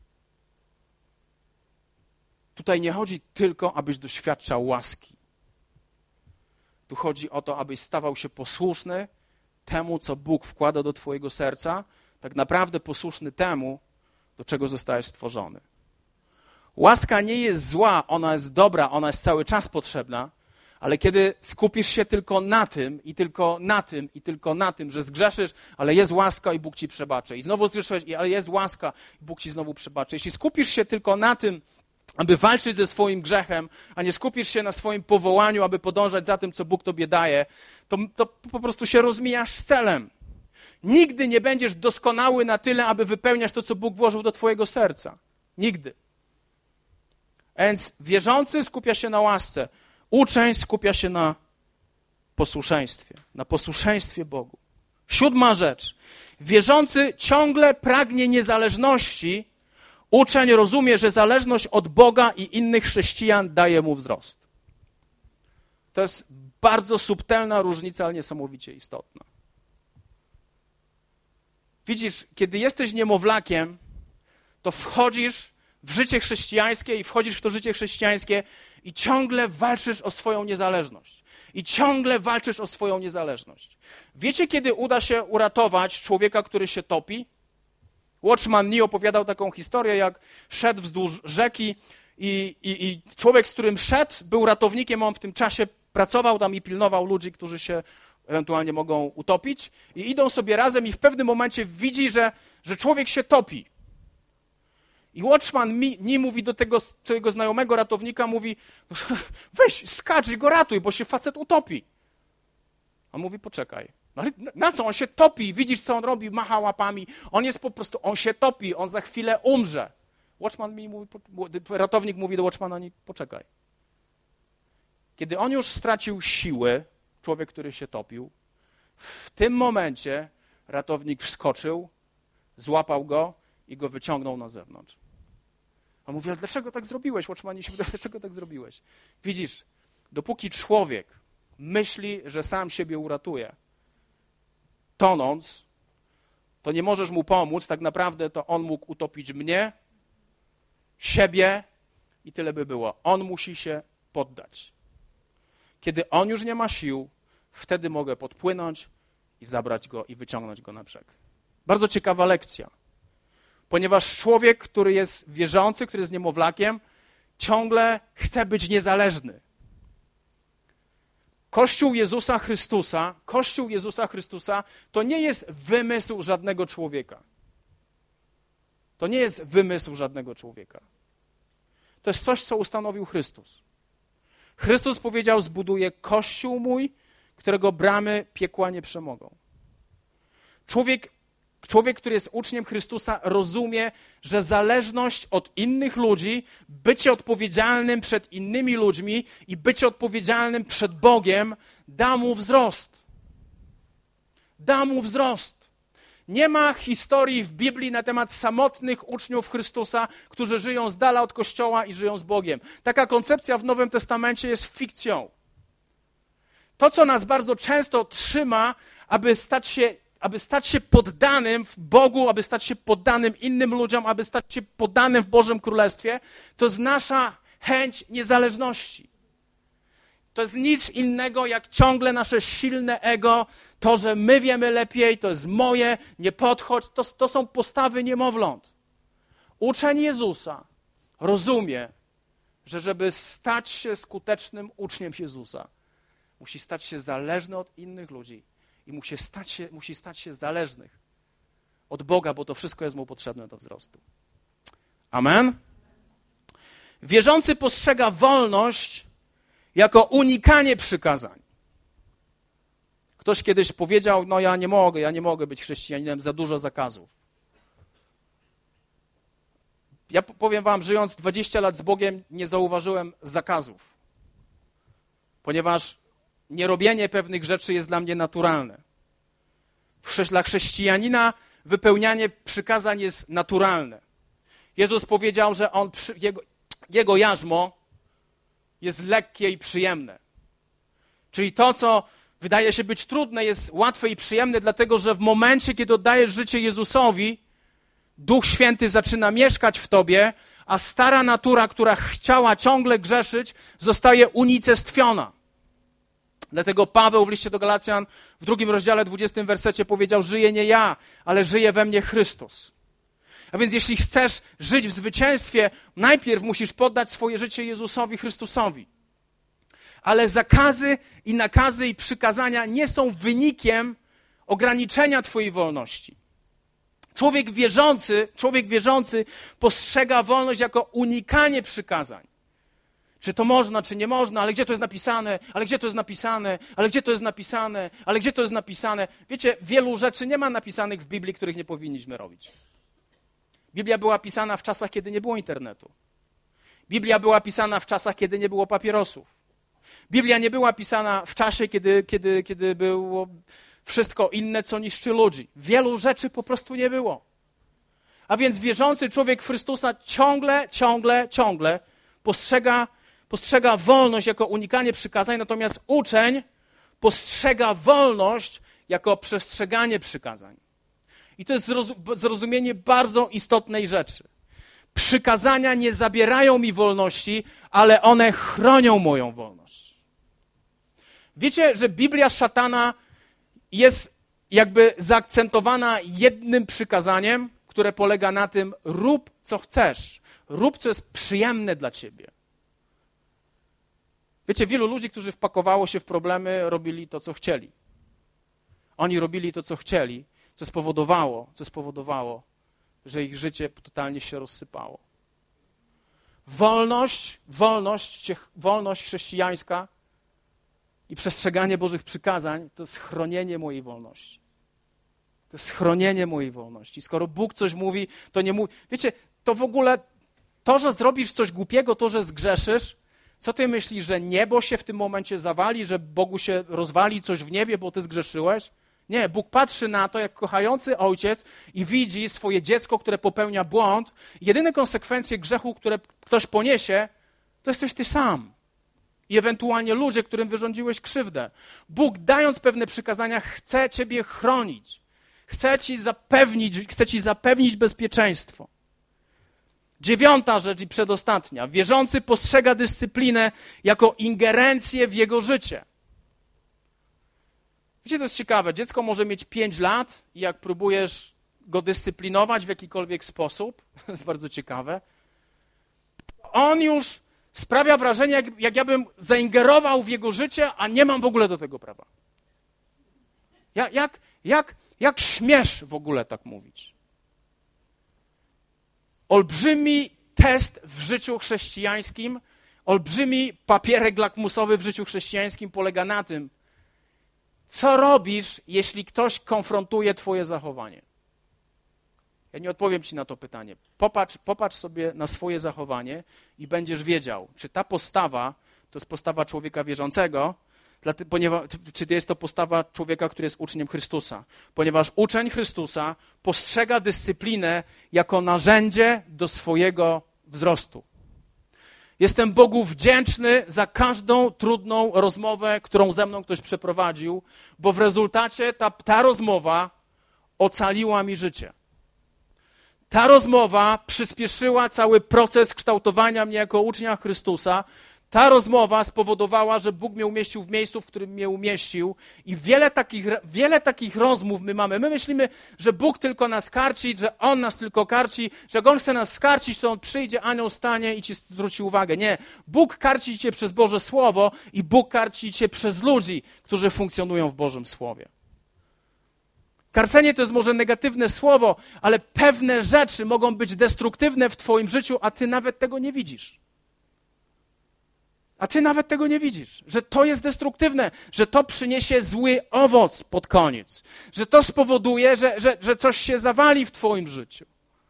Tutaj nie chodzi tylko, abyś doświadczał łaski. Tu chodzi o to, abyś stawał się posłuszny temu, co Bóg wkłada do twojego serca, tak naprawdę posłuszny temu, do czego zostałeś stworzony. Łaska nie jest zła, ona jest dobra, ona jest cały czas potrzebna, ale kiedy skupisz się tylko na tym, i tylko na tym, i tylko na tym, że zgrzeszysz, ale jest łaska i Bóg ci przebaczy. I znowu zgrzeszyłeś, ale jest łaska i Bóg ci znowu przebaczy. Jeśli skupisz się tylko na tym, aby walczyć ze swoim grzechem, a nie skupisz się na swoim powołaniu, aby podążać za tym, co Bóg tobie daje, to po prostu się rozmijasz z celem. Nigdy nie będziesz doskonały na tyle, aby wypełniać to, co Bóg włożył do twojego serca. Nigdy. Więc wierzący skupia się na łasce. Uczeń skupia się na posłuszeństwie Bogu. 7. rzecz. Wierzący ciągle pragnie niezależności. Uczeń rozumie, że zależność od Boga i innych chrześcijan daje mu wzrost. To jest bardzo subtelna różnica, ale niesamowicie istotna. Widzisz, kiedy jesteś niemowlakiem, to wchodzisz w życie chrześcijańskie i wchodzisz w to życie chrześcijańskie i ciągle walczysz o swoją niezależność. Wiecie, kiedy uda się uratować człowieka, który się topi? Watchman Nee opowiadał taką historię, jak szedł wzdłuż rzeki i człowiek, z którym szedł, był ratownikiem, on w tym czasie pracował tam i pilnował ludzi, którzy się ewentualnie mogą utopić i idą sobie razem i w pewnym momencie widzi, że człowiek się topi. I Watchman Nee mówi do tego swojego znajomego ratownika, mówi, weź, skacz i go ratuj, bo się facet utopi. A on mówi, poczekaj. No ale na co? On się topi, widzisz, co on robi, macha łapami. On się topi, on za chwilę umrze. Ratownik mówi do Watchmana, nie, poczekaj. Kiedy on już stracił siły, człowiek, który się topił, w tym momencie ratownik wskoczył, złapał go i go wyciągnął na zewnątrz. On mówi, ale dlaczego tak zrobiłeś? Watchmanie się pyta, dlaczego tak zrobiłeś? Widzisz, dopóki człowiek myśli, że sam siebie uratuje, tonąc, to nie możesz mu pomóc, tak naprawdę to on mógł utopić mnie, siebie i tyle by było. On musi się poddać. Kiedy on już nie ma sił, wtedy mogę podpłynąć i zabrać go i wyciągnąć go na brzeg. Bardzo ciekawa lekcja, ponieważ człowiek, który jest wierzący, który jest niemowlakiem, ciągle chce być niezależny. Kościół Jezusa Chrystusa to nie jest wymysł żadnego człowieka. To nie jest wymysł żadnego człowieka. To jest coś, co ustanowił Chrystus. Chrystus powiedział, zbuduję Kościół mój, którego bramy piekła nie przemogą. Człowiek, który jest uczniem Chrystusa, rozumie, że zależność od innych ludzi, bycie odpowiedzialnym przed innymi ludźmi i bycie odpowiedzialnym przed Bogiem da mu wzrost. Da mu wzrost. Nie ma historii w Biblii na temat samotnych uczniów Chrystusa, którzy żyją z dala od Kościoła i żyją z Bogiem. Taka koncepcja w Nowym Testamencie jest fikcją. To, co nas bardzo często trzyma, aby stać się poddanym Bogu, aby stać się poddanym innym ludziom, aby stać się poddanym w Bożym Królestwie, to jest nasza chęć niezależności. To jest nic innego jak ciągle nasze silne ego, to, że my wiemy lepiej, to jest moje, nie podchodź. To są postawy niemowląt. Uczeń Jezusa rozumie, że żeby stać się skutecznym uczniem Jezusa, musi stać się zależny od innych ludzi i musi stać się zależnych od Boga, bo to wszystko jest mu potrzebne do wzrostu. Amen? Wierzący postrzega wolność jako unikanie przykazań. Ktoś kiedyś powiedział, no ja nie mogę być chrześcijaninem, za dużo zakazów. Ja powiem wam, żyjąc 20 lat z Bogiem, nie zauważyłem zakazów, ponieważ nierobienie pewnych rzeczy jest dla mnie naturalne. Dla chrześcijanina wypełnianie przykazań jest naturalne. Jezus powiedział, że jego jarzmo jest lekkie i przyjemne. Czyli to, co wydaje się być trudne, jest łatwe i przyjemne, dlatego że w momencie, kiedy oddajesz życie Jezusowi, Duch Święty zaczyna mieszkać w tobie, a stara natura, która chciała ciągle grzeszyć, zostaje unicestwiona. Dlatego Paweł w liście do Galacjan w 2 rozdziale 20 wersecie powiedział: żyję nie ja, ale żyje we mnie Chrystus. A więc jeśli chcesz żyć w zwycięstwie, najpierw musisz poddać swoje życie Jezusowi Chrystusowi. Ale zakazy i nakazy i przykazania nie są wynikiem ograniczenia twojej wolności. Człowiek wierzący postrzega wolność jako unikanie przykazań. Czy to można, czy nie można, ale gdzie to jest napisane, ale gdzie to jest napisane, ale gdzie to jest napisane, ale gdzie to jest napisane. Wiecie, wielu rzeczy nie ma napisanych w Biblii, których nie powinniśmy robić. Biblia była pisana w czasach, kiedy nie było internetu. Biblia była pisana w czasach, kiedy nie było papierosów. Biblia nie była pisana w czasie, kiedy było wszystko inne, co niszczy ludzi. Wielu rzeczy po prostu nie było. A więc wierzący człowiek w Chrystusa ciągle postrzega wolność jako unikanie przykazań, natomiast uczeń postrzega wolność jako przestrzeganie przykazań. I to jest zrozumienie bardzo istotnej rzeczy. Przykazania nie zabierają mi wolności, ale one chronią moją wolność. Wiecie, że Biblia szatana jest jakby zaakcentowana jednym przykazaniem, które polega na tym: rób co chcesz, rób co jest przyjemne dla ciebie. Wiecie, wielu ludzi, którzy wpakowało się w problemy, robili to, co chcieli. Oni robili to, co chcieli, co spowodowało, że ich życie totalnie się rozsypało. Wolność chrześcijańska i przestrzeganie Bożych przykazań to jest chronienie mojej wolności. To jest chronienie mojej wolności. Skoro Bóg coś mówi, to nie mówi. Wiecie, to w ogóle to, że zrobisz coś głupiego, to, że zgrzeszysz, co ty myślisz, że niebo się w tym momencie zawali, że Bogu się rozwali coś w niebie, bo ty zgrzeszyłeś? Nie, Bóg patrzy na to jak kochający ojciec i widzi swoje dziecko, które popełnia błąd. Jedyne konsekwencje grzechu, które ktoś poniesie, to jesteś ty sam. I ewentualnie ludzie, którym wyrządziłeś krzywdę. Bóg, dając pewne przykazania, chce ciebie chronić. Chce ci zapewnić bezpieczeństwo. 9. rzecz i przedostatnia. Wierzący postrzega dyscyplinę jako ingerencję w jego życie. Wiecie, to jest ciekawe. Dziecko może mieć 5 lat i jak próbujesz go dyscyplinować w jakikolwiek sposób, to jest bardzo ciekawe, on już sprawia wrażenie, jak ja bym zaingerował w jego życie, a nie mam w ogóle do tego prawa. Jak śmiesz w ogóle tak mówić? Olbrzymi test w życiu chrześcijańskim, olbrzymi papierek lakmusowy w życiu chrześcijańskim polega na tym, co robisz, jeśli ktoś konfrontuje twoje zachowanie. Ja nie odpowiem ci na to pytanie. Popatrz sobie na swoje zachowanie i będziesz wiedział, czy ta postawa to jest postawa człowieka wierzącego, czy jest to postawa człowieka, który jest uczniem Chrystusa. Ponieważ uczeń Chrystusa postrzega dyscyplinę jako narzędzie do swojego wzrostu. Jestem Bogu wdzięczny za każdą trudną rozmowę, którą ze mną ktoś przeprowadził, bo w rezultacie ta rozmowa ocaliła mi życie. Ta rozmowa przyspieszyła cały proces kształtowania mnie jako ucznia Chrystusa. Ta rozmowa spowodowała, że Bóg mnie umieścił w miejscu, w którym mnie umieścił i wiele takich rozmów my mamy. My myślimy, że Bóg tylko nas karci, że On nas tylko karci, że jak On chce nas skarcić, to On przyjdzie, anioł stanie i ci zwróci uwagę. Nie. Bóg karci cię przez Boże Słowo i Bóg karci cię przez ludzi, którzy funkcjonują w Bożym Słowie. Karcenie to jest może negatywne słowo, ale pewne rzeczy mogą być destruktywne w twoim życiu, a ty nawet tego nie widzisz. A ty nawet tego nie widzisz, że to jest destruktywne, że to przyniesie zły owoc pod koniec, że to spowoduje, że coś się zawali w twoim życiu.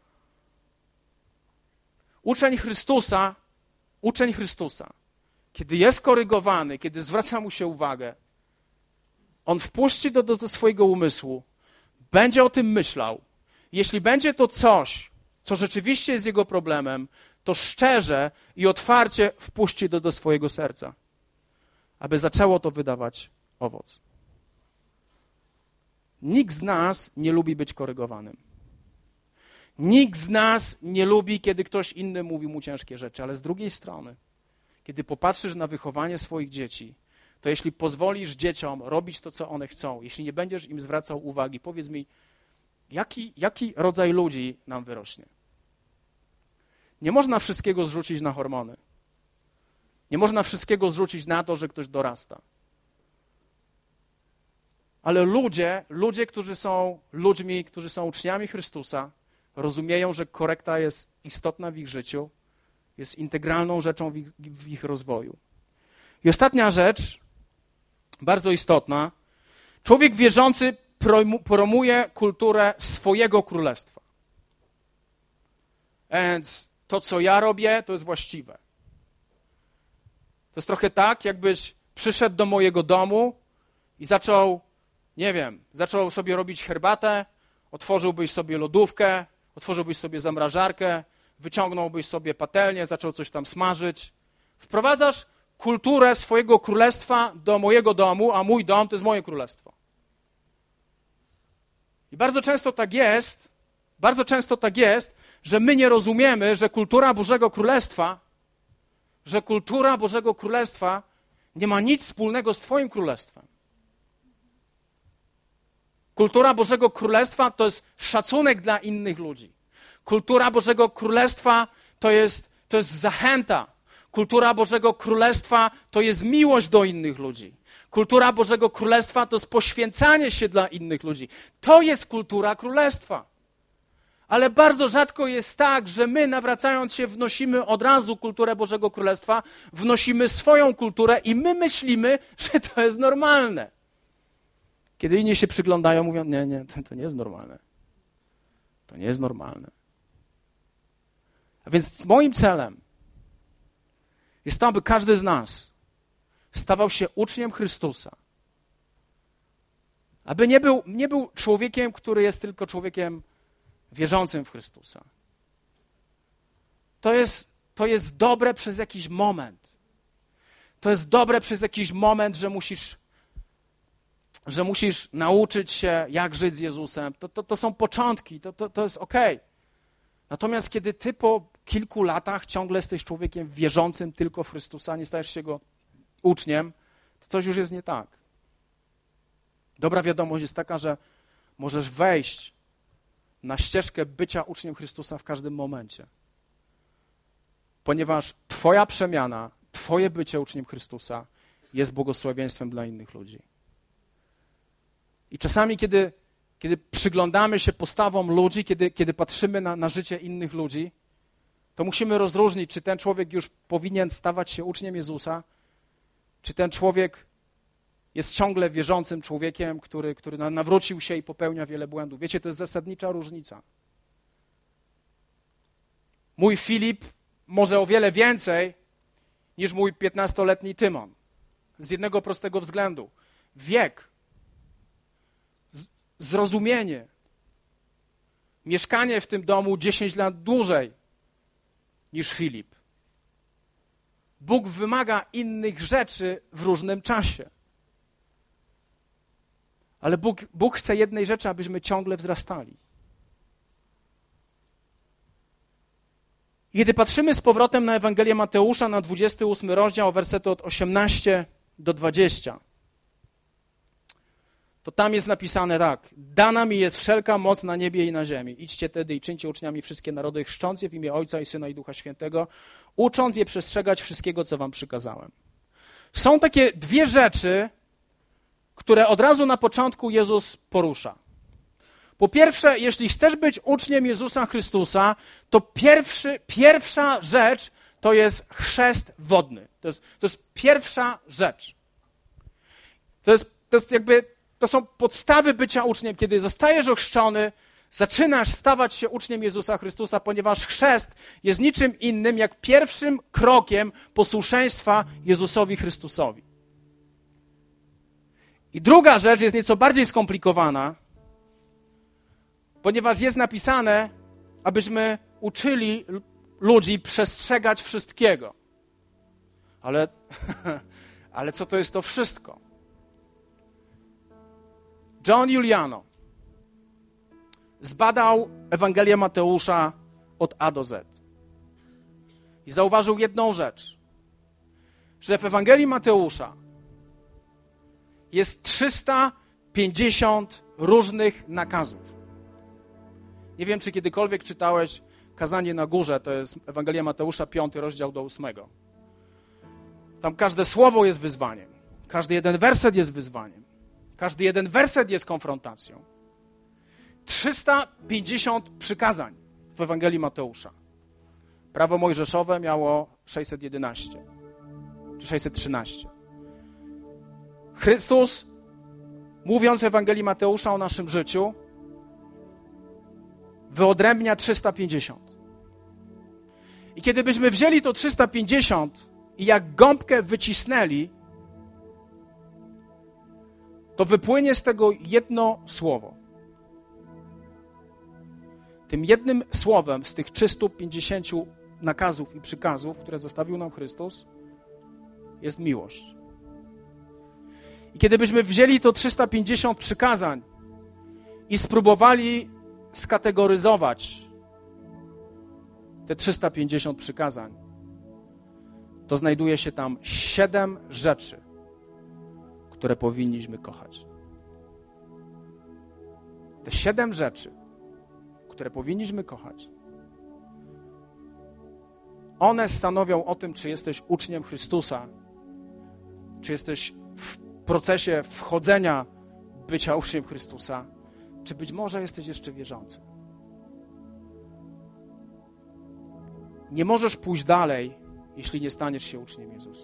Uczeń Chrystusa, kiedy jest korygowany, kiedy zwraca mu się uwagę, on wpuści do swojego umysłu, będzie o tym myślał. Jeśli będzie to coś, co rzeczywiście jest jego problemem, to szczerze i otwarcie wpuści do swojego serca, aby zaczęło to wydawać owoc. Nikt z nas nie lubi być korygowanym. Nikt z nas nie lubi, kiedy ktoś inny mówi mu ciężkie rzeczy, ale z drugiej strony, kiedy popatrzysz na wychowanie swoich dzieci, to jeśli pozwolisz dzieciom robić to, co one chcą, jeśli nie będziesz im zwracał uwagi, powiedz mi, jaki rodzaj ludzi nam wyrośnie? Nie można wszystkiego zrzucić na hormony. Nie można wszystkiego zrzucić na to, że ktoś dorasta. Ale ludzie, którzy są ludźmi, którzy są uczniami Chrystusa, rozumieją, że korekta jest istotna w ich życiu, jest integralną rzeczą w ich rozwoju. I ostatnia rzecz, bardzo istotna, człowiek wierzący promuje kulturę swojego królestwa. Więc to, co ja robię, to jest właściwe. To jest trochę tak, jakbyś przyszedł do mojego domu i zaczął sobie robić herbatę, otworzyłbyś sobie lodówkę, otworzyłbyś sobie zamrażarkę, wyciągnąłbyś sobie patelnię, zaczął coś tam smażyć. Wprowadzasz kulturę swojego królestwa do mojego domu, a mój dom to jest moje królestwo. I bardzo często tak jest, że my nie rozumiemy, że kultura Bożego Królestwa nie ma nic wspólnego z twoim królestwem. Kultura Bożego Królestwa to jest szacunek dla innych ludzi. Kultura Bożego Królestwa to jest zachęta. Kultura Bożego Królestwa to jest miłość do innych ludzi. Kultura Bożego Królestwa to jest poświęcanie się dla innych ludzi. To jest kultura Królestwa. Ale bardzo rzadko jest tak, że my, nawracając się, wnosimy od razu kulturę Bożego Królestwa, wnosimy swoją kulturę i my myślimy, że to jest normalne. Kiedy inni się przyglądają, mówią, nie, to nie jest normalne. To nie jest normalne. A więc moim celem jest to, aby każdy z nas stawał się uczniem Chrystusa. Aby nie był człowiekiem, który jest tylko człowiekiem wierzącym w Chrystusa. To jest dobre przez jakiś moment. To jest dobre przez jakiś moment, że musisz nauczyć się, jak żyć z Jezusem. To są początki, to jest okej. Natomiast kiedy ty po kilku latach ciągle jesteś człowiekiem wierzącym tylko w Chrystusa, nie stajesz się Jego uczniem, to coś już jest nie tak. Dobra wiadomość jest taka, że możesz wejść na ścieżkę bycia uczniem Chrystusa w każdym momencie. Ponieważ twoja przemiana, twoje bycie uczniem Chrystusa jest błogosławieństwem dla innych ludzi. I czasami, kiedy przyglądamy się postawom ludzi, kiedy patrzymy na życie innych ludzi, to musimy rozróżnić, czy ten człowiek już powinien stawać się uczniem Jezusa, czy ten człowiek jest ciągle wierzącym człowiekiem, który nawrócił się i popełnia wiele błędów. Wiecie, to jest zasadnicza różnica. Mój Filip może o wiele więcej niż mój 15-letni Tymon. Z jednego prostego względu. Wiek, zrozumienie, mieszkanie w tym domu 10 lat dłużej niż Filip. Bóg wymaga innych rzeczy w różnym czasie. Ale Bóg chce jednej rzeczy, abyśmy ciągle wzrastali. I kiedy patrzymy z powrotem na Ewangelię Mateusza, na 28 rozdział, wersety od 18 do 20, to tam jest napisane tak. Dana mi jest wszelka moc na niebie i na ziemi. Idźcie tedy i czyńcie uczniami wszystkie narody, chrzcząc je w imię Ojca i Syna i Ducha Świętego, ucząc je przestrzegać wszystkiego, co wam przykazałem. Są takie dwie rzeczy, które od razu na początku Jezus porusza. Po pierwsze, jeśli chcesz być uczniem Jezusa Chrystusa, to pierwsza rzecz to jest chrzest wodny. To jest pierwsza rzecz. To są podstawy bycia uczniem. Kiedy zostajesz ochrzczony, zaczynasz stawać się uczniem Jezusa Chrystusa, ponieważ chrzest jest niczym innym jak pierwszym krokiem posłuszeństwa Jezusowi Chrystusowi. I druga rzecz jest nieco bardziej skomplikowana, ponieważ jest napisane, abyśmy uczyli ludzi przestrzegać wszystkiego. Ale co to jest to wszystko? John Juliano zbadał Ewangelię Mateusza od A do Z. I zauważył jedną rzecz, że w Ewangelii Mateusza jest 350 różnych nakazów. Nie wiem, czy kiedykolwiek czytałeś Kazanie na górze, to jest Ewangelia Mateusza, 5 rozdział do 8. Tam każde słowo jest wyzwaniem. Każdy jeden werset jest wyzwaniem. Każdy jeden werset jest konfrontacją. 350 przykazań w Ewangelii Mateusza. Prawo mojżeszowe miało 611 czy 613. Chrystus, mówiąc w Ewangelii Mateusza o naszym życiu, wyodrębnia 350. I kiedy byśmy wzięli to 350 i jak gąbkę wycisnęli, to wypłynie z tego jedno słowo. Tym jednym słowem z tych 350 nakazów i przykazów, które zostawił nam Chrystus, jest miłość. I kiedy byśmy wzięli to 350 przykazań i spróbowali skategoryzować te 350 przykazań, to znajduje się tam 7 rzeczy, które powinniśmy kochać. Te 7 rzeczy, które powinniśmy kochać, one stanowią o tym, czy jesteś uczniem Chrystusa, czy jesteś w procesie wchodzenia, bycia uczniem Chrystusa, czy być może jesteś jeszcze wierzący. Nie możesz pójść dalej, jeśli nie staniesz się uczniem Jezusa.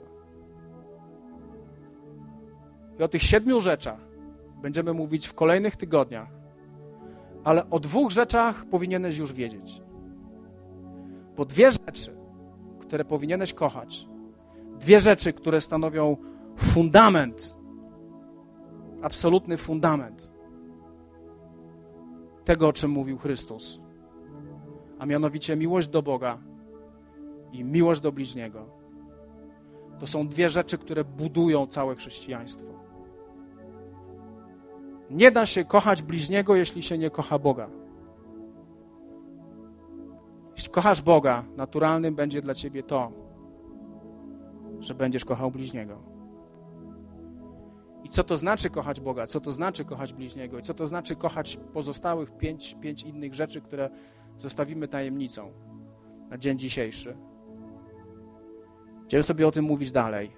I o tych 7 rzeczach będziemy mówić w kolejnych tygodniach, ale o 2 rzeczach powinieneś już wiedzieć. Bo 2 rzeczy, które powinieneś kochać, 2 rzeczy, które stanowią fundament, absolutny fundament tego, o czym mówił Chrystus, a mianowicie miłość do Boga i miłość do bliźniego. To są 2 rzeczy, które budują całe chrześcijaństwo. Nie da się kochać bliźniego, jeśli się nie kocha Boga. Jeśli kochasz Boga, naturalnym będzie dla ciebie to, że będziesz kochał bliźniego. I co to znaczy kochać Boga? Co to znaczy kochać bliźniego? I co to znaczy kochać pozostałych 5 innych rzeczy, które zostawimy tajemnicą na dzień dzisiejszy? Chciałem sobie o tym mówić dalej.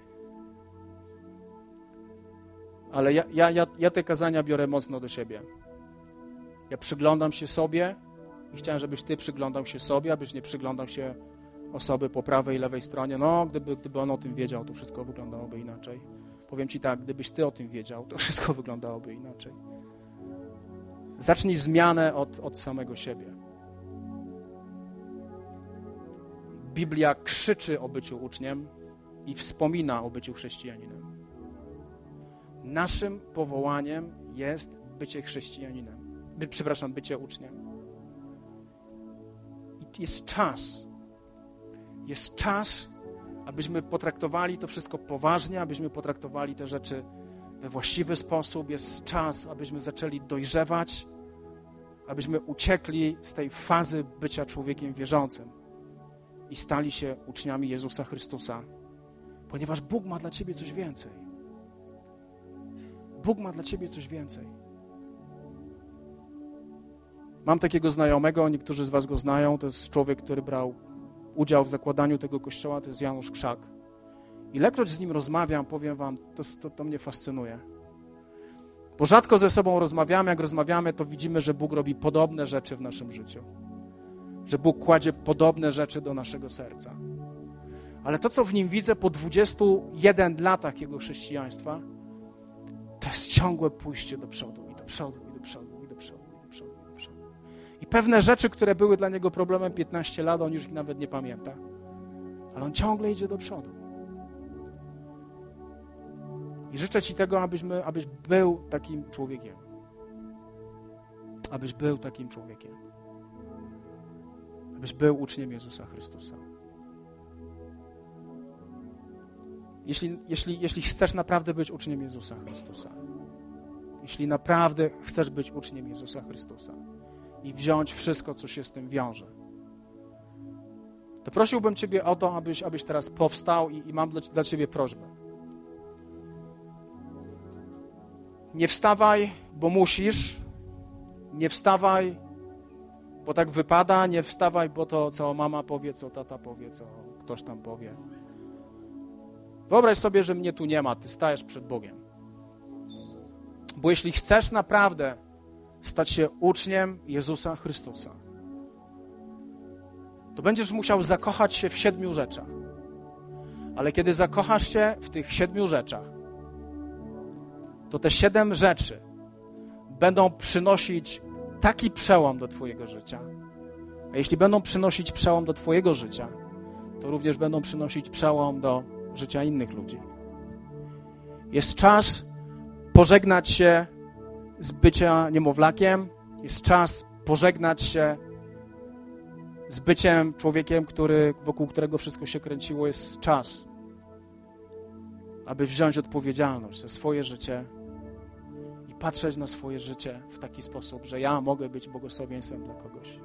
Ale ja te kazania biorę mocno do siebie. Ja przyglądam się sobie i chciałem, żebyś ty przyglądał się sobie, abyś nie przyglądał się osoby po prawej i lewej stronie. No, gdyby on o tym wiedział, to wszystko wyglądałoby inaczej. Powiem ci tak, gdybyś ty o tym wiedział, to wszystko wyglądałoby inaczej. Zacznij zmianę od samego siebie. Biblia krzyczy o byciu uczniem i wspomina o byciu chrześcijaninem. Naszym powołaniem jest bycie chrześcijaninem. Bycie uczniem. I jest czas, abyśmy potraktowali to wszystko poważnie, abyśmy potraktowali te rzeczy we właściwy sposób. Jest czas, abyśmy zaczęli dojrzewać, abyśmy uciekli z tej fazy bycia człowiekiem wierzącym i stali się uczniami Jezusa Chrystusa, ponieważ Bóg ma dla ciebie coś więcej. Bóg ma dla ciebie coś więcej. Mam takiego znajomego, niektórzy z was go znają, to jest człowiek, który brał udział w zakładaniu tego kościoła, to jest Janusz Krzak. Ilekroć z nim rozmawiam, powiem wam, to mnie fascynuje. Bo rzadko ze sobą rozmawiamy, jak rozmawiamy, to widzimy, że Bóg robi podobne rzeczy w naszym życiu. Że Bóg kładzie podobne rzeczy do naszego serca. Ale to, co w nim widzę po 21 latach jego chrześcijaństwa, to jest ciągłe pójście do przodu i do przodu, i do przodu, i do przodu, i do przodu, i do przodu. I pewne rzeczy, które były dla niego problemem 15 lat, on już ich nawet nie pamięta. Ale on ciągle idzie do przodu. I życzę ci tego, abyś był takim człowiekiem. Abyś był takim człowiekiem. Abyś był uczniem Jezusa Chrystusa. Jeśli chcesz naprawdę być uczniem Jezusa Chrystusa, jeśli naprawdę chcesz być uczniem Jezusa Chrystusa i wziąć wszystko, co się z tym wiąże, to prosiłbym Ciebie o to, abyś teraz powstał i mam dla Ciebie prośbę. Nie wstawaj, bo musisz. Nie wstawaj, bo tak wypada. Nie wstawaj, bo to, co mama powie, co tata powie, co ktoś tam powie. Wyobraź sobie, że mnie tu nie ma, ty stajesz przed Bogiem. Bo jeśli chcesz naprawdę stać się uczniem Jezusa Chrystusa, to będziesz musiał zakochać się w 7 rzeczach. Ale kiedy zakochasz się w tych 7 rzeczach, to te 7 rzeczy będą przynosić taki przełom do twojego życia. A jeśli będą przynosić przełom do twojego życia, to również będą przynosić przełom do życia innych ludzi. Jest czas pożegnać się z bycia niemowlakiem. Jest czas pożegnać się z byciem człowiekiem, wokół którego wszystko się kręciło. Jest czas, aby wziąć odpowiedzialność za swoje życie i patrzeć na swoje życie w taki sposób, że ja mogę być błogosławieństwem dla kogoś.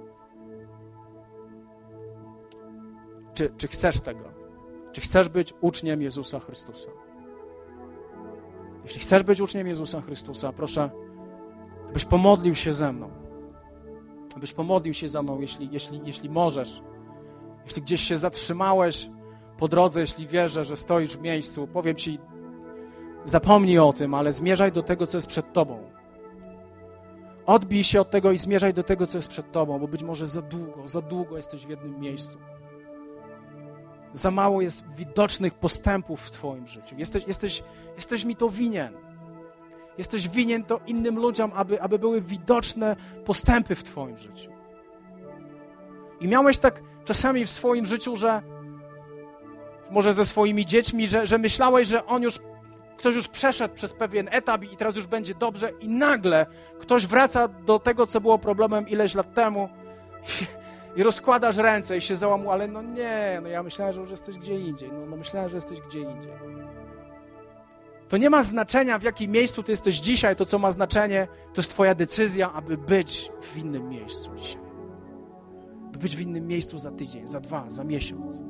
Czy chcesz tego? Czy chcesz być uczniem Jezusa Chrystusa? Jeśli chcesz być uczniem Jezusa Chrystusa, proszę, abyś pomodlił się ze mną. Abyś pomodlił się ze mną, jeśli możesz. Jeśli gdzieś się zatrzymałeś po drodze, jeśli wierzę, że stoisz w miejscu, powiem ci, zapomnij o tym, ale zmierzaj do tego, co jest przed tobą. Odbij się od tego i zmierzaj do tego, co jest przed tobą, bo być może za długo jesteś w jednym miejscu. Za mało jest widocznych postępów w twoim życiu. Jesteś mi to winien. Jesteś winien to innym ludziom, aby były widoczne postępy w twoim życiu. I miałeś tak czasami w swoim życiu, że może ze swoimi dziećmi, że myślałeś, że ktoś już przeszedł przez pewien etap i teraz już będzie dobrze i nagle ktoś wraca do tego, co było problemem ileś lat temu i rozkładasz ręce i się załamuje, ale ja myślałem, że już jesteś gdzie indziej. Myślałem, że jesteś gdzie indziej. To nie ma znaczenia, w jakim miejscu ty jesteś dzisiaj. To, co ma znaczenie, to jest twoja decyzja, aby być w innym miejscu dzisiaj. By być w innym miejscu za tydzień, za 2, za miesiąc.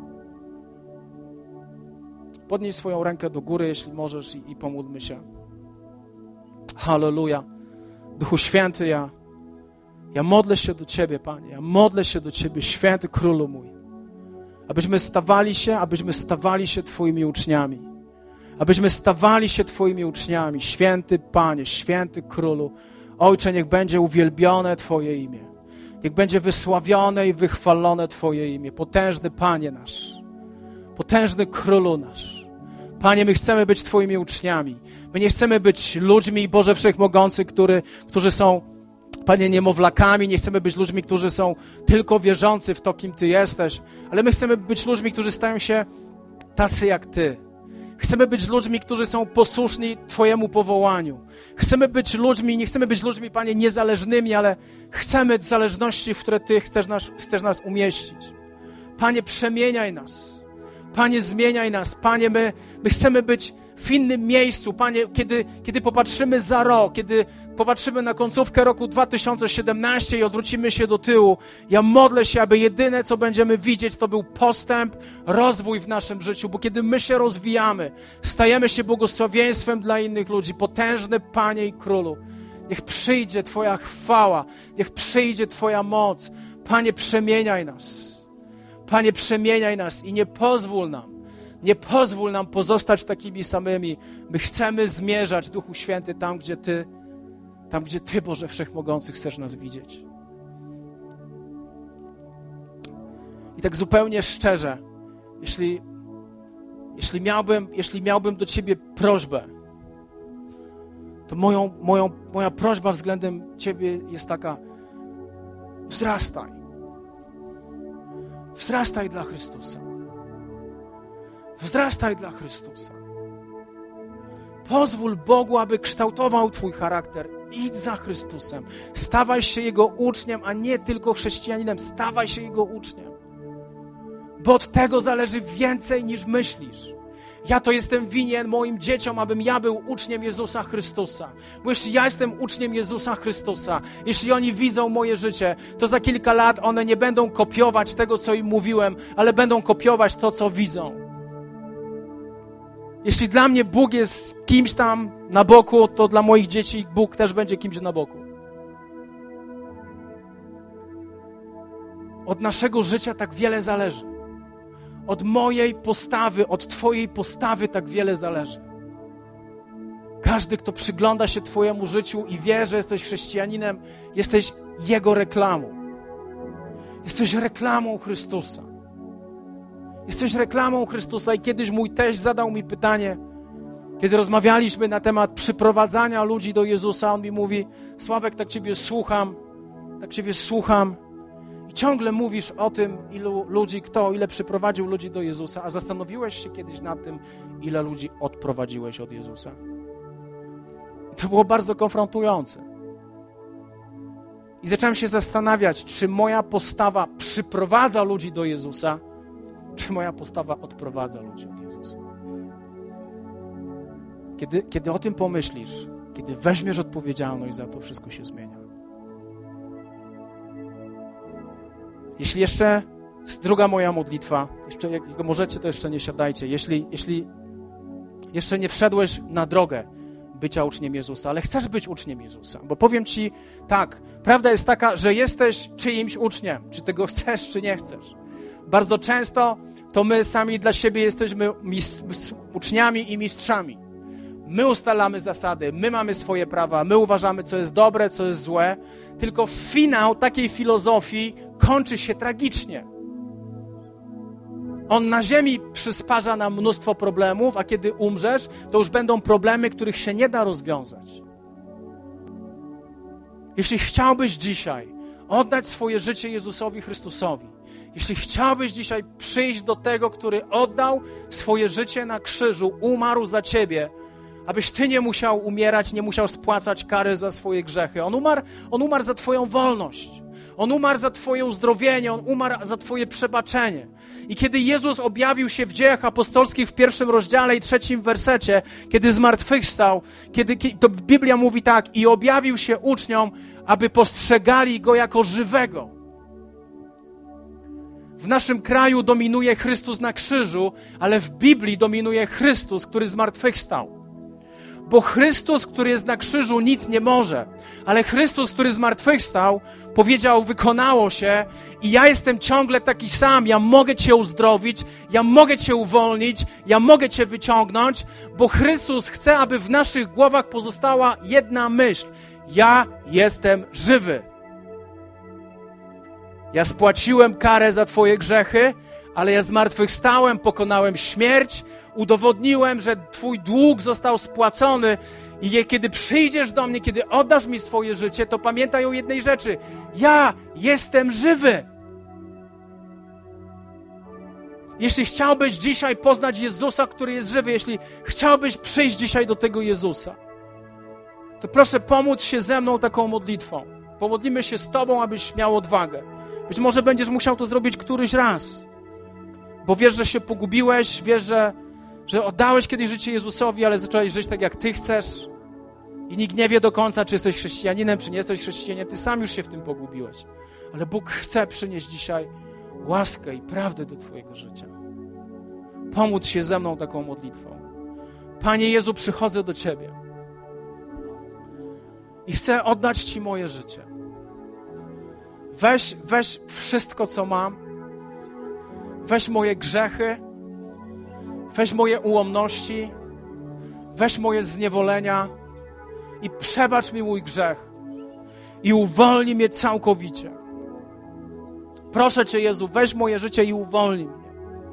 Podnieś swoją rękę do góry, jeśli możesz i pomódlmy się. Halleluja. Duchu Święty, ja modlę się do Ciebie, Panie. Ja modlę się do Ciebie, Święty Królu mój. Abyśmy stawali się Twoimi uczniami. Abyśmy stawali się Twoimi uczniami. Święty Panie, Święty Królu. Ojcze, niech będzie uwielbione Twoje imię. Niech będzie wysławione i wychwalone Twoje imię. Potężny Panie nasz. Potężny Królu nasz. Panie, my chcemy być Twoimi uczniami. My nie chcemy być ludźmi, Boże Wszechmogący, którzy są, Panie, niemowlakami. Nie chcemy być ludźmi, którzy są tylko wierzący w to, kim Ty jesteś. Ale my chcemy być ludźmi, którzy stają się tacy jak Ty. Chcemy być ludźmi, którzy są posłuszni Twojemu powołaniu. Chcemy być ludźmi, nie chcemy być ludźmi, Panie, niezależnymi, ale chcemy zależności, w które Ty chcesz nas umieścić. Panie, przemieniaj nas. Panie, zmieniaj nas. Panie, my chcemy być w innym miejscu. Panie, kiedy popatrzymy za rok, kiedy popatrzymy na końcówkę roku 2017 i odwrócimy się do tyłu, ja modlę się, aby jedyne, co będziemy widzieć, to był postęp, rozwój w naszym życiu, bo kiedy my się rozwijamy, stajemy się błogosławieństwem dla innych ludzi. Potężny Panie i Królu, niech przyjdzie Twoja chwała, niech przyjdzie Twoja moc. Panie, przemieniaj nas. Panie, przemieniaj nas i nie pozwól nam pozostać takimi samymi. My chcemy zmierzać, Duchu Święty, tam, gdzie Ty, Boże Wszechmogący, chcesz nas widzieć. I tak zupełnie szczerze, jeśli miałbym do Ciebie prośbę, to moja prośba względem Ciebie jest taka: wzrastaj. Wzrastaj dla Chrystusa. Wzrastaj dla Chrystusa. Pozwól Bogu, aby kształtował Twój charakter. Idź za Chrystusem. Stawaj się Jego uczniem, a nie tylko chrześcijaninem. Stawaj się Jego uczniem. Bo od tego zależy więcej niż myślisz. Ja to jestem winien moim dzieciom, abym ja był uczniem Jezusa Chrystusa. Bo jeśli ja jestem uczniem Jezusa Chrystusa, jeśli oni widzą moje życie, to za kilka lat one nie będą kopiować tego, co im mówiłem, ale będą kopiować to, co widzą. Jeśli dla mnie Bóg jest kimś tam na boku, to dla moich dzieci Bóg też będzie kimś na boku. Od naszego życia tak wiele zależy. Od mojej postawy, od Twojej postawy tak wiele zależy. Każdy, kto przygląda się Twojemu życiu i wie, że jesteś chrześcijaninem, jesteś Jego reklamą. Jesteś reklamą Chrystusa. Jesteś reklamą Chrystusa. I kiedyś mój teść zadał mi pytanie, kiedy rozmawialiśmy na temat przyprowadzania ludzi do Jezusa, on mi mówi: Sławek, tak Ciebie słucham. I ciągle mówisz o tym, ile przyprowadził ludzi do Jezusa, a zastanowiłeś się kiedyś nad tym, ile ludzi odprowadziłeś od Jezusa? I to było bardzo konfrontujące. I zacząłem się zastanawiać, czy moja postawa przyprowadza ludzi do Jezusa, czy moja postawa odprowadza ludzi od Jezusa. Kiedy o tym pomyślisz, kiedy weźmiesz odpowiedzialność za to, wszystko się zmienia. Jeśli jeszcze, druga moja modlitwa, jeszcze jak możecie, to jeszcze nie siadajcie. Jeśli jeszcze nie wszedłeś na drogę bycia uczniem Jezusa, ale chcesz być uczniem Jezusa, bo powiem Ci tak, prawda jest taka, że jesteś czyimś uczniem, czy tego chcesz, czy nie chcesz. Bardzo często to my sami dla siebie jesteśmy uczniami i mistrzami. My ustalamy zasady, my mamy swoje prawa, my uważamy, co jest dobre, co jest złe, tylko finał takiej filozofii kończy się tragicznie. On na ziemi przysparza nam mnóstwo problemów, a kiedy umrzesz, to już będą problemy, których się nie da rozwiązać. Jeśli chciałbyś dzisiaj oddać swoje życie Jezusowi Chrystusowi, jeśli chciałbyś dzisiaj przyjść do tego, który oddał swoje życie na krzyżu, umarł za ciebie, abyś ty nie musiał umierać, nie musiał spłacać kary za swoje grzechy. On umarł za twoją wolność. On umarł za twoje uzdrowienie, On umarł za twoje przebaczenie. I kiedy Jezus objawił się w Dziejach Apostolskich w 1 rozdziale i 3 wersecie, kiedy zmartwychwstał, to Biblia mówi tak: i objawił się uczniom, aby postrzegali Go jako żywego. W naszym kraju dominuje Chrystus na krzyżu, ale w Biblii dominuje Chrystus, który zmartwychwstał. Bo Chrystus, który jest na krzyżu, nic nie może. Ale Chrystus, który zmartwychwstał, powiedział: wykonało się i ja jestem ciągle taki sam. Ja mogę Cię uzdrowić, ja mogę Cię uwolnić, ja mogę Cię wyciągnąć, bo Chrystus chce, aby w naszych głowach pozostała jedna myśl. Ja jestem żywy. Ja spłaciłem karę za Twoje grzechy, ale ja zmartwychwstałem, pokonałem śmierć, udowodniłem, że Twój dług został spłacony i kiedy przyjdziesz do mnie, kiedy oddasz mi swoje życie, to pamiętaj o jednej rzeczy. Ja jestem żywy. Jeśli chciałbyś dzisiaj poznać Jezusa, który jest żywy, jeśli chciałbyś przyjść dzisiaj do tego Jezusa, to proszę pomóc się ze mną taką modlitwą. Pomodlimy się z Tobą, abyś miał odwagę. Być może będziesz musiał to zrobić któryś raz, bo wiesz, że się pogubiłeś, wiesz, że oddałeś kiedyś życie Jezusowi, ale zacząłeś żyć tak, jak Ty chcesz i nikt nie wie do końca, czy jesteś chrześcijaninem, czy nie jesteś chrześcijaninem. Ty sam już się w tym pogubiłeś. Ale Bóg chce przynieść dzisiaj łaskę i prawdę do Twojego życia. Pomóc się ze mną taką modlitwą. Panie Jezu, przychodzę do Ciebie i chcę oddać Ci moje życie. Weź wszystko, co mam. Weź moje grzechy. Weź moje ułomności. Weź moje zniewolenia i przebacz mi mój grzech i uwolnij mnie całkowicie. Proszę Cię, Jezu, weź moje życie i uwolnij mnie.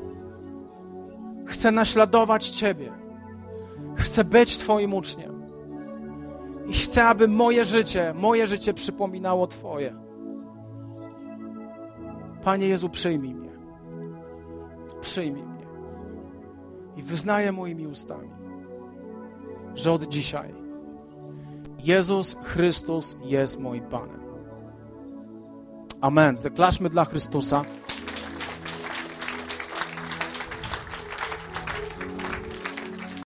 Chcę naśladować Ciebie. Chcę być Twoim uczniem. I chcę, aby moje życie przypominało Twoje. Panie Jezu, przyjmij mnie. Przyjmij mnie. I wyznaję moimi ustami, że od dzisiaj Jezus Chrystus jest moim Panem. Amen. Zaklaszmy dla Chrystusa.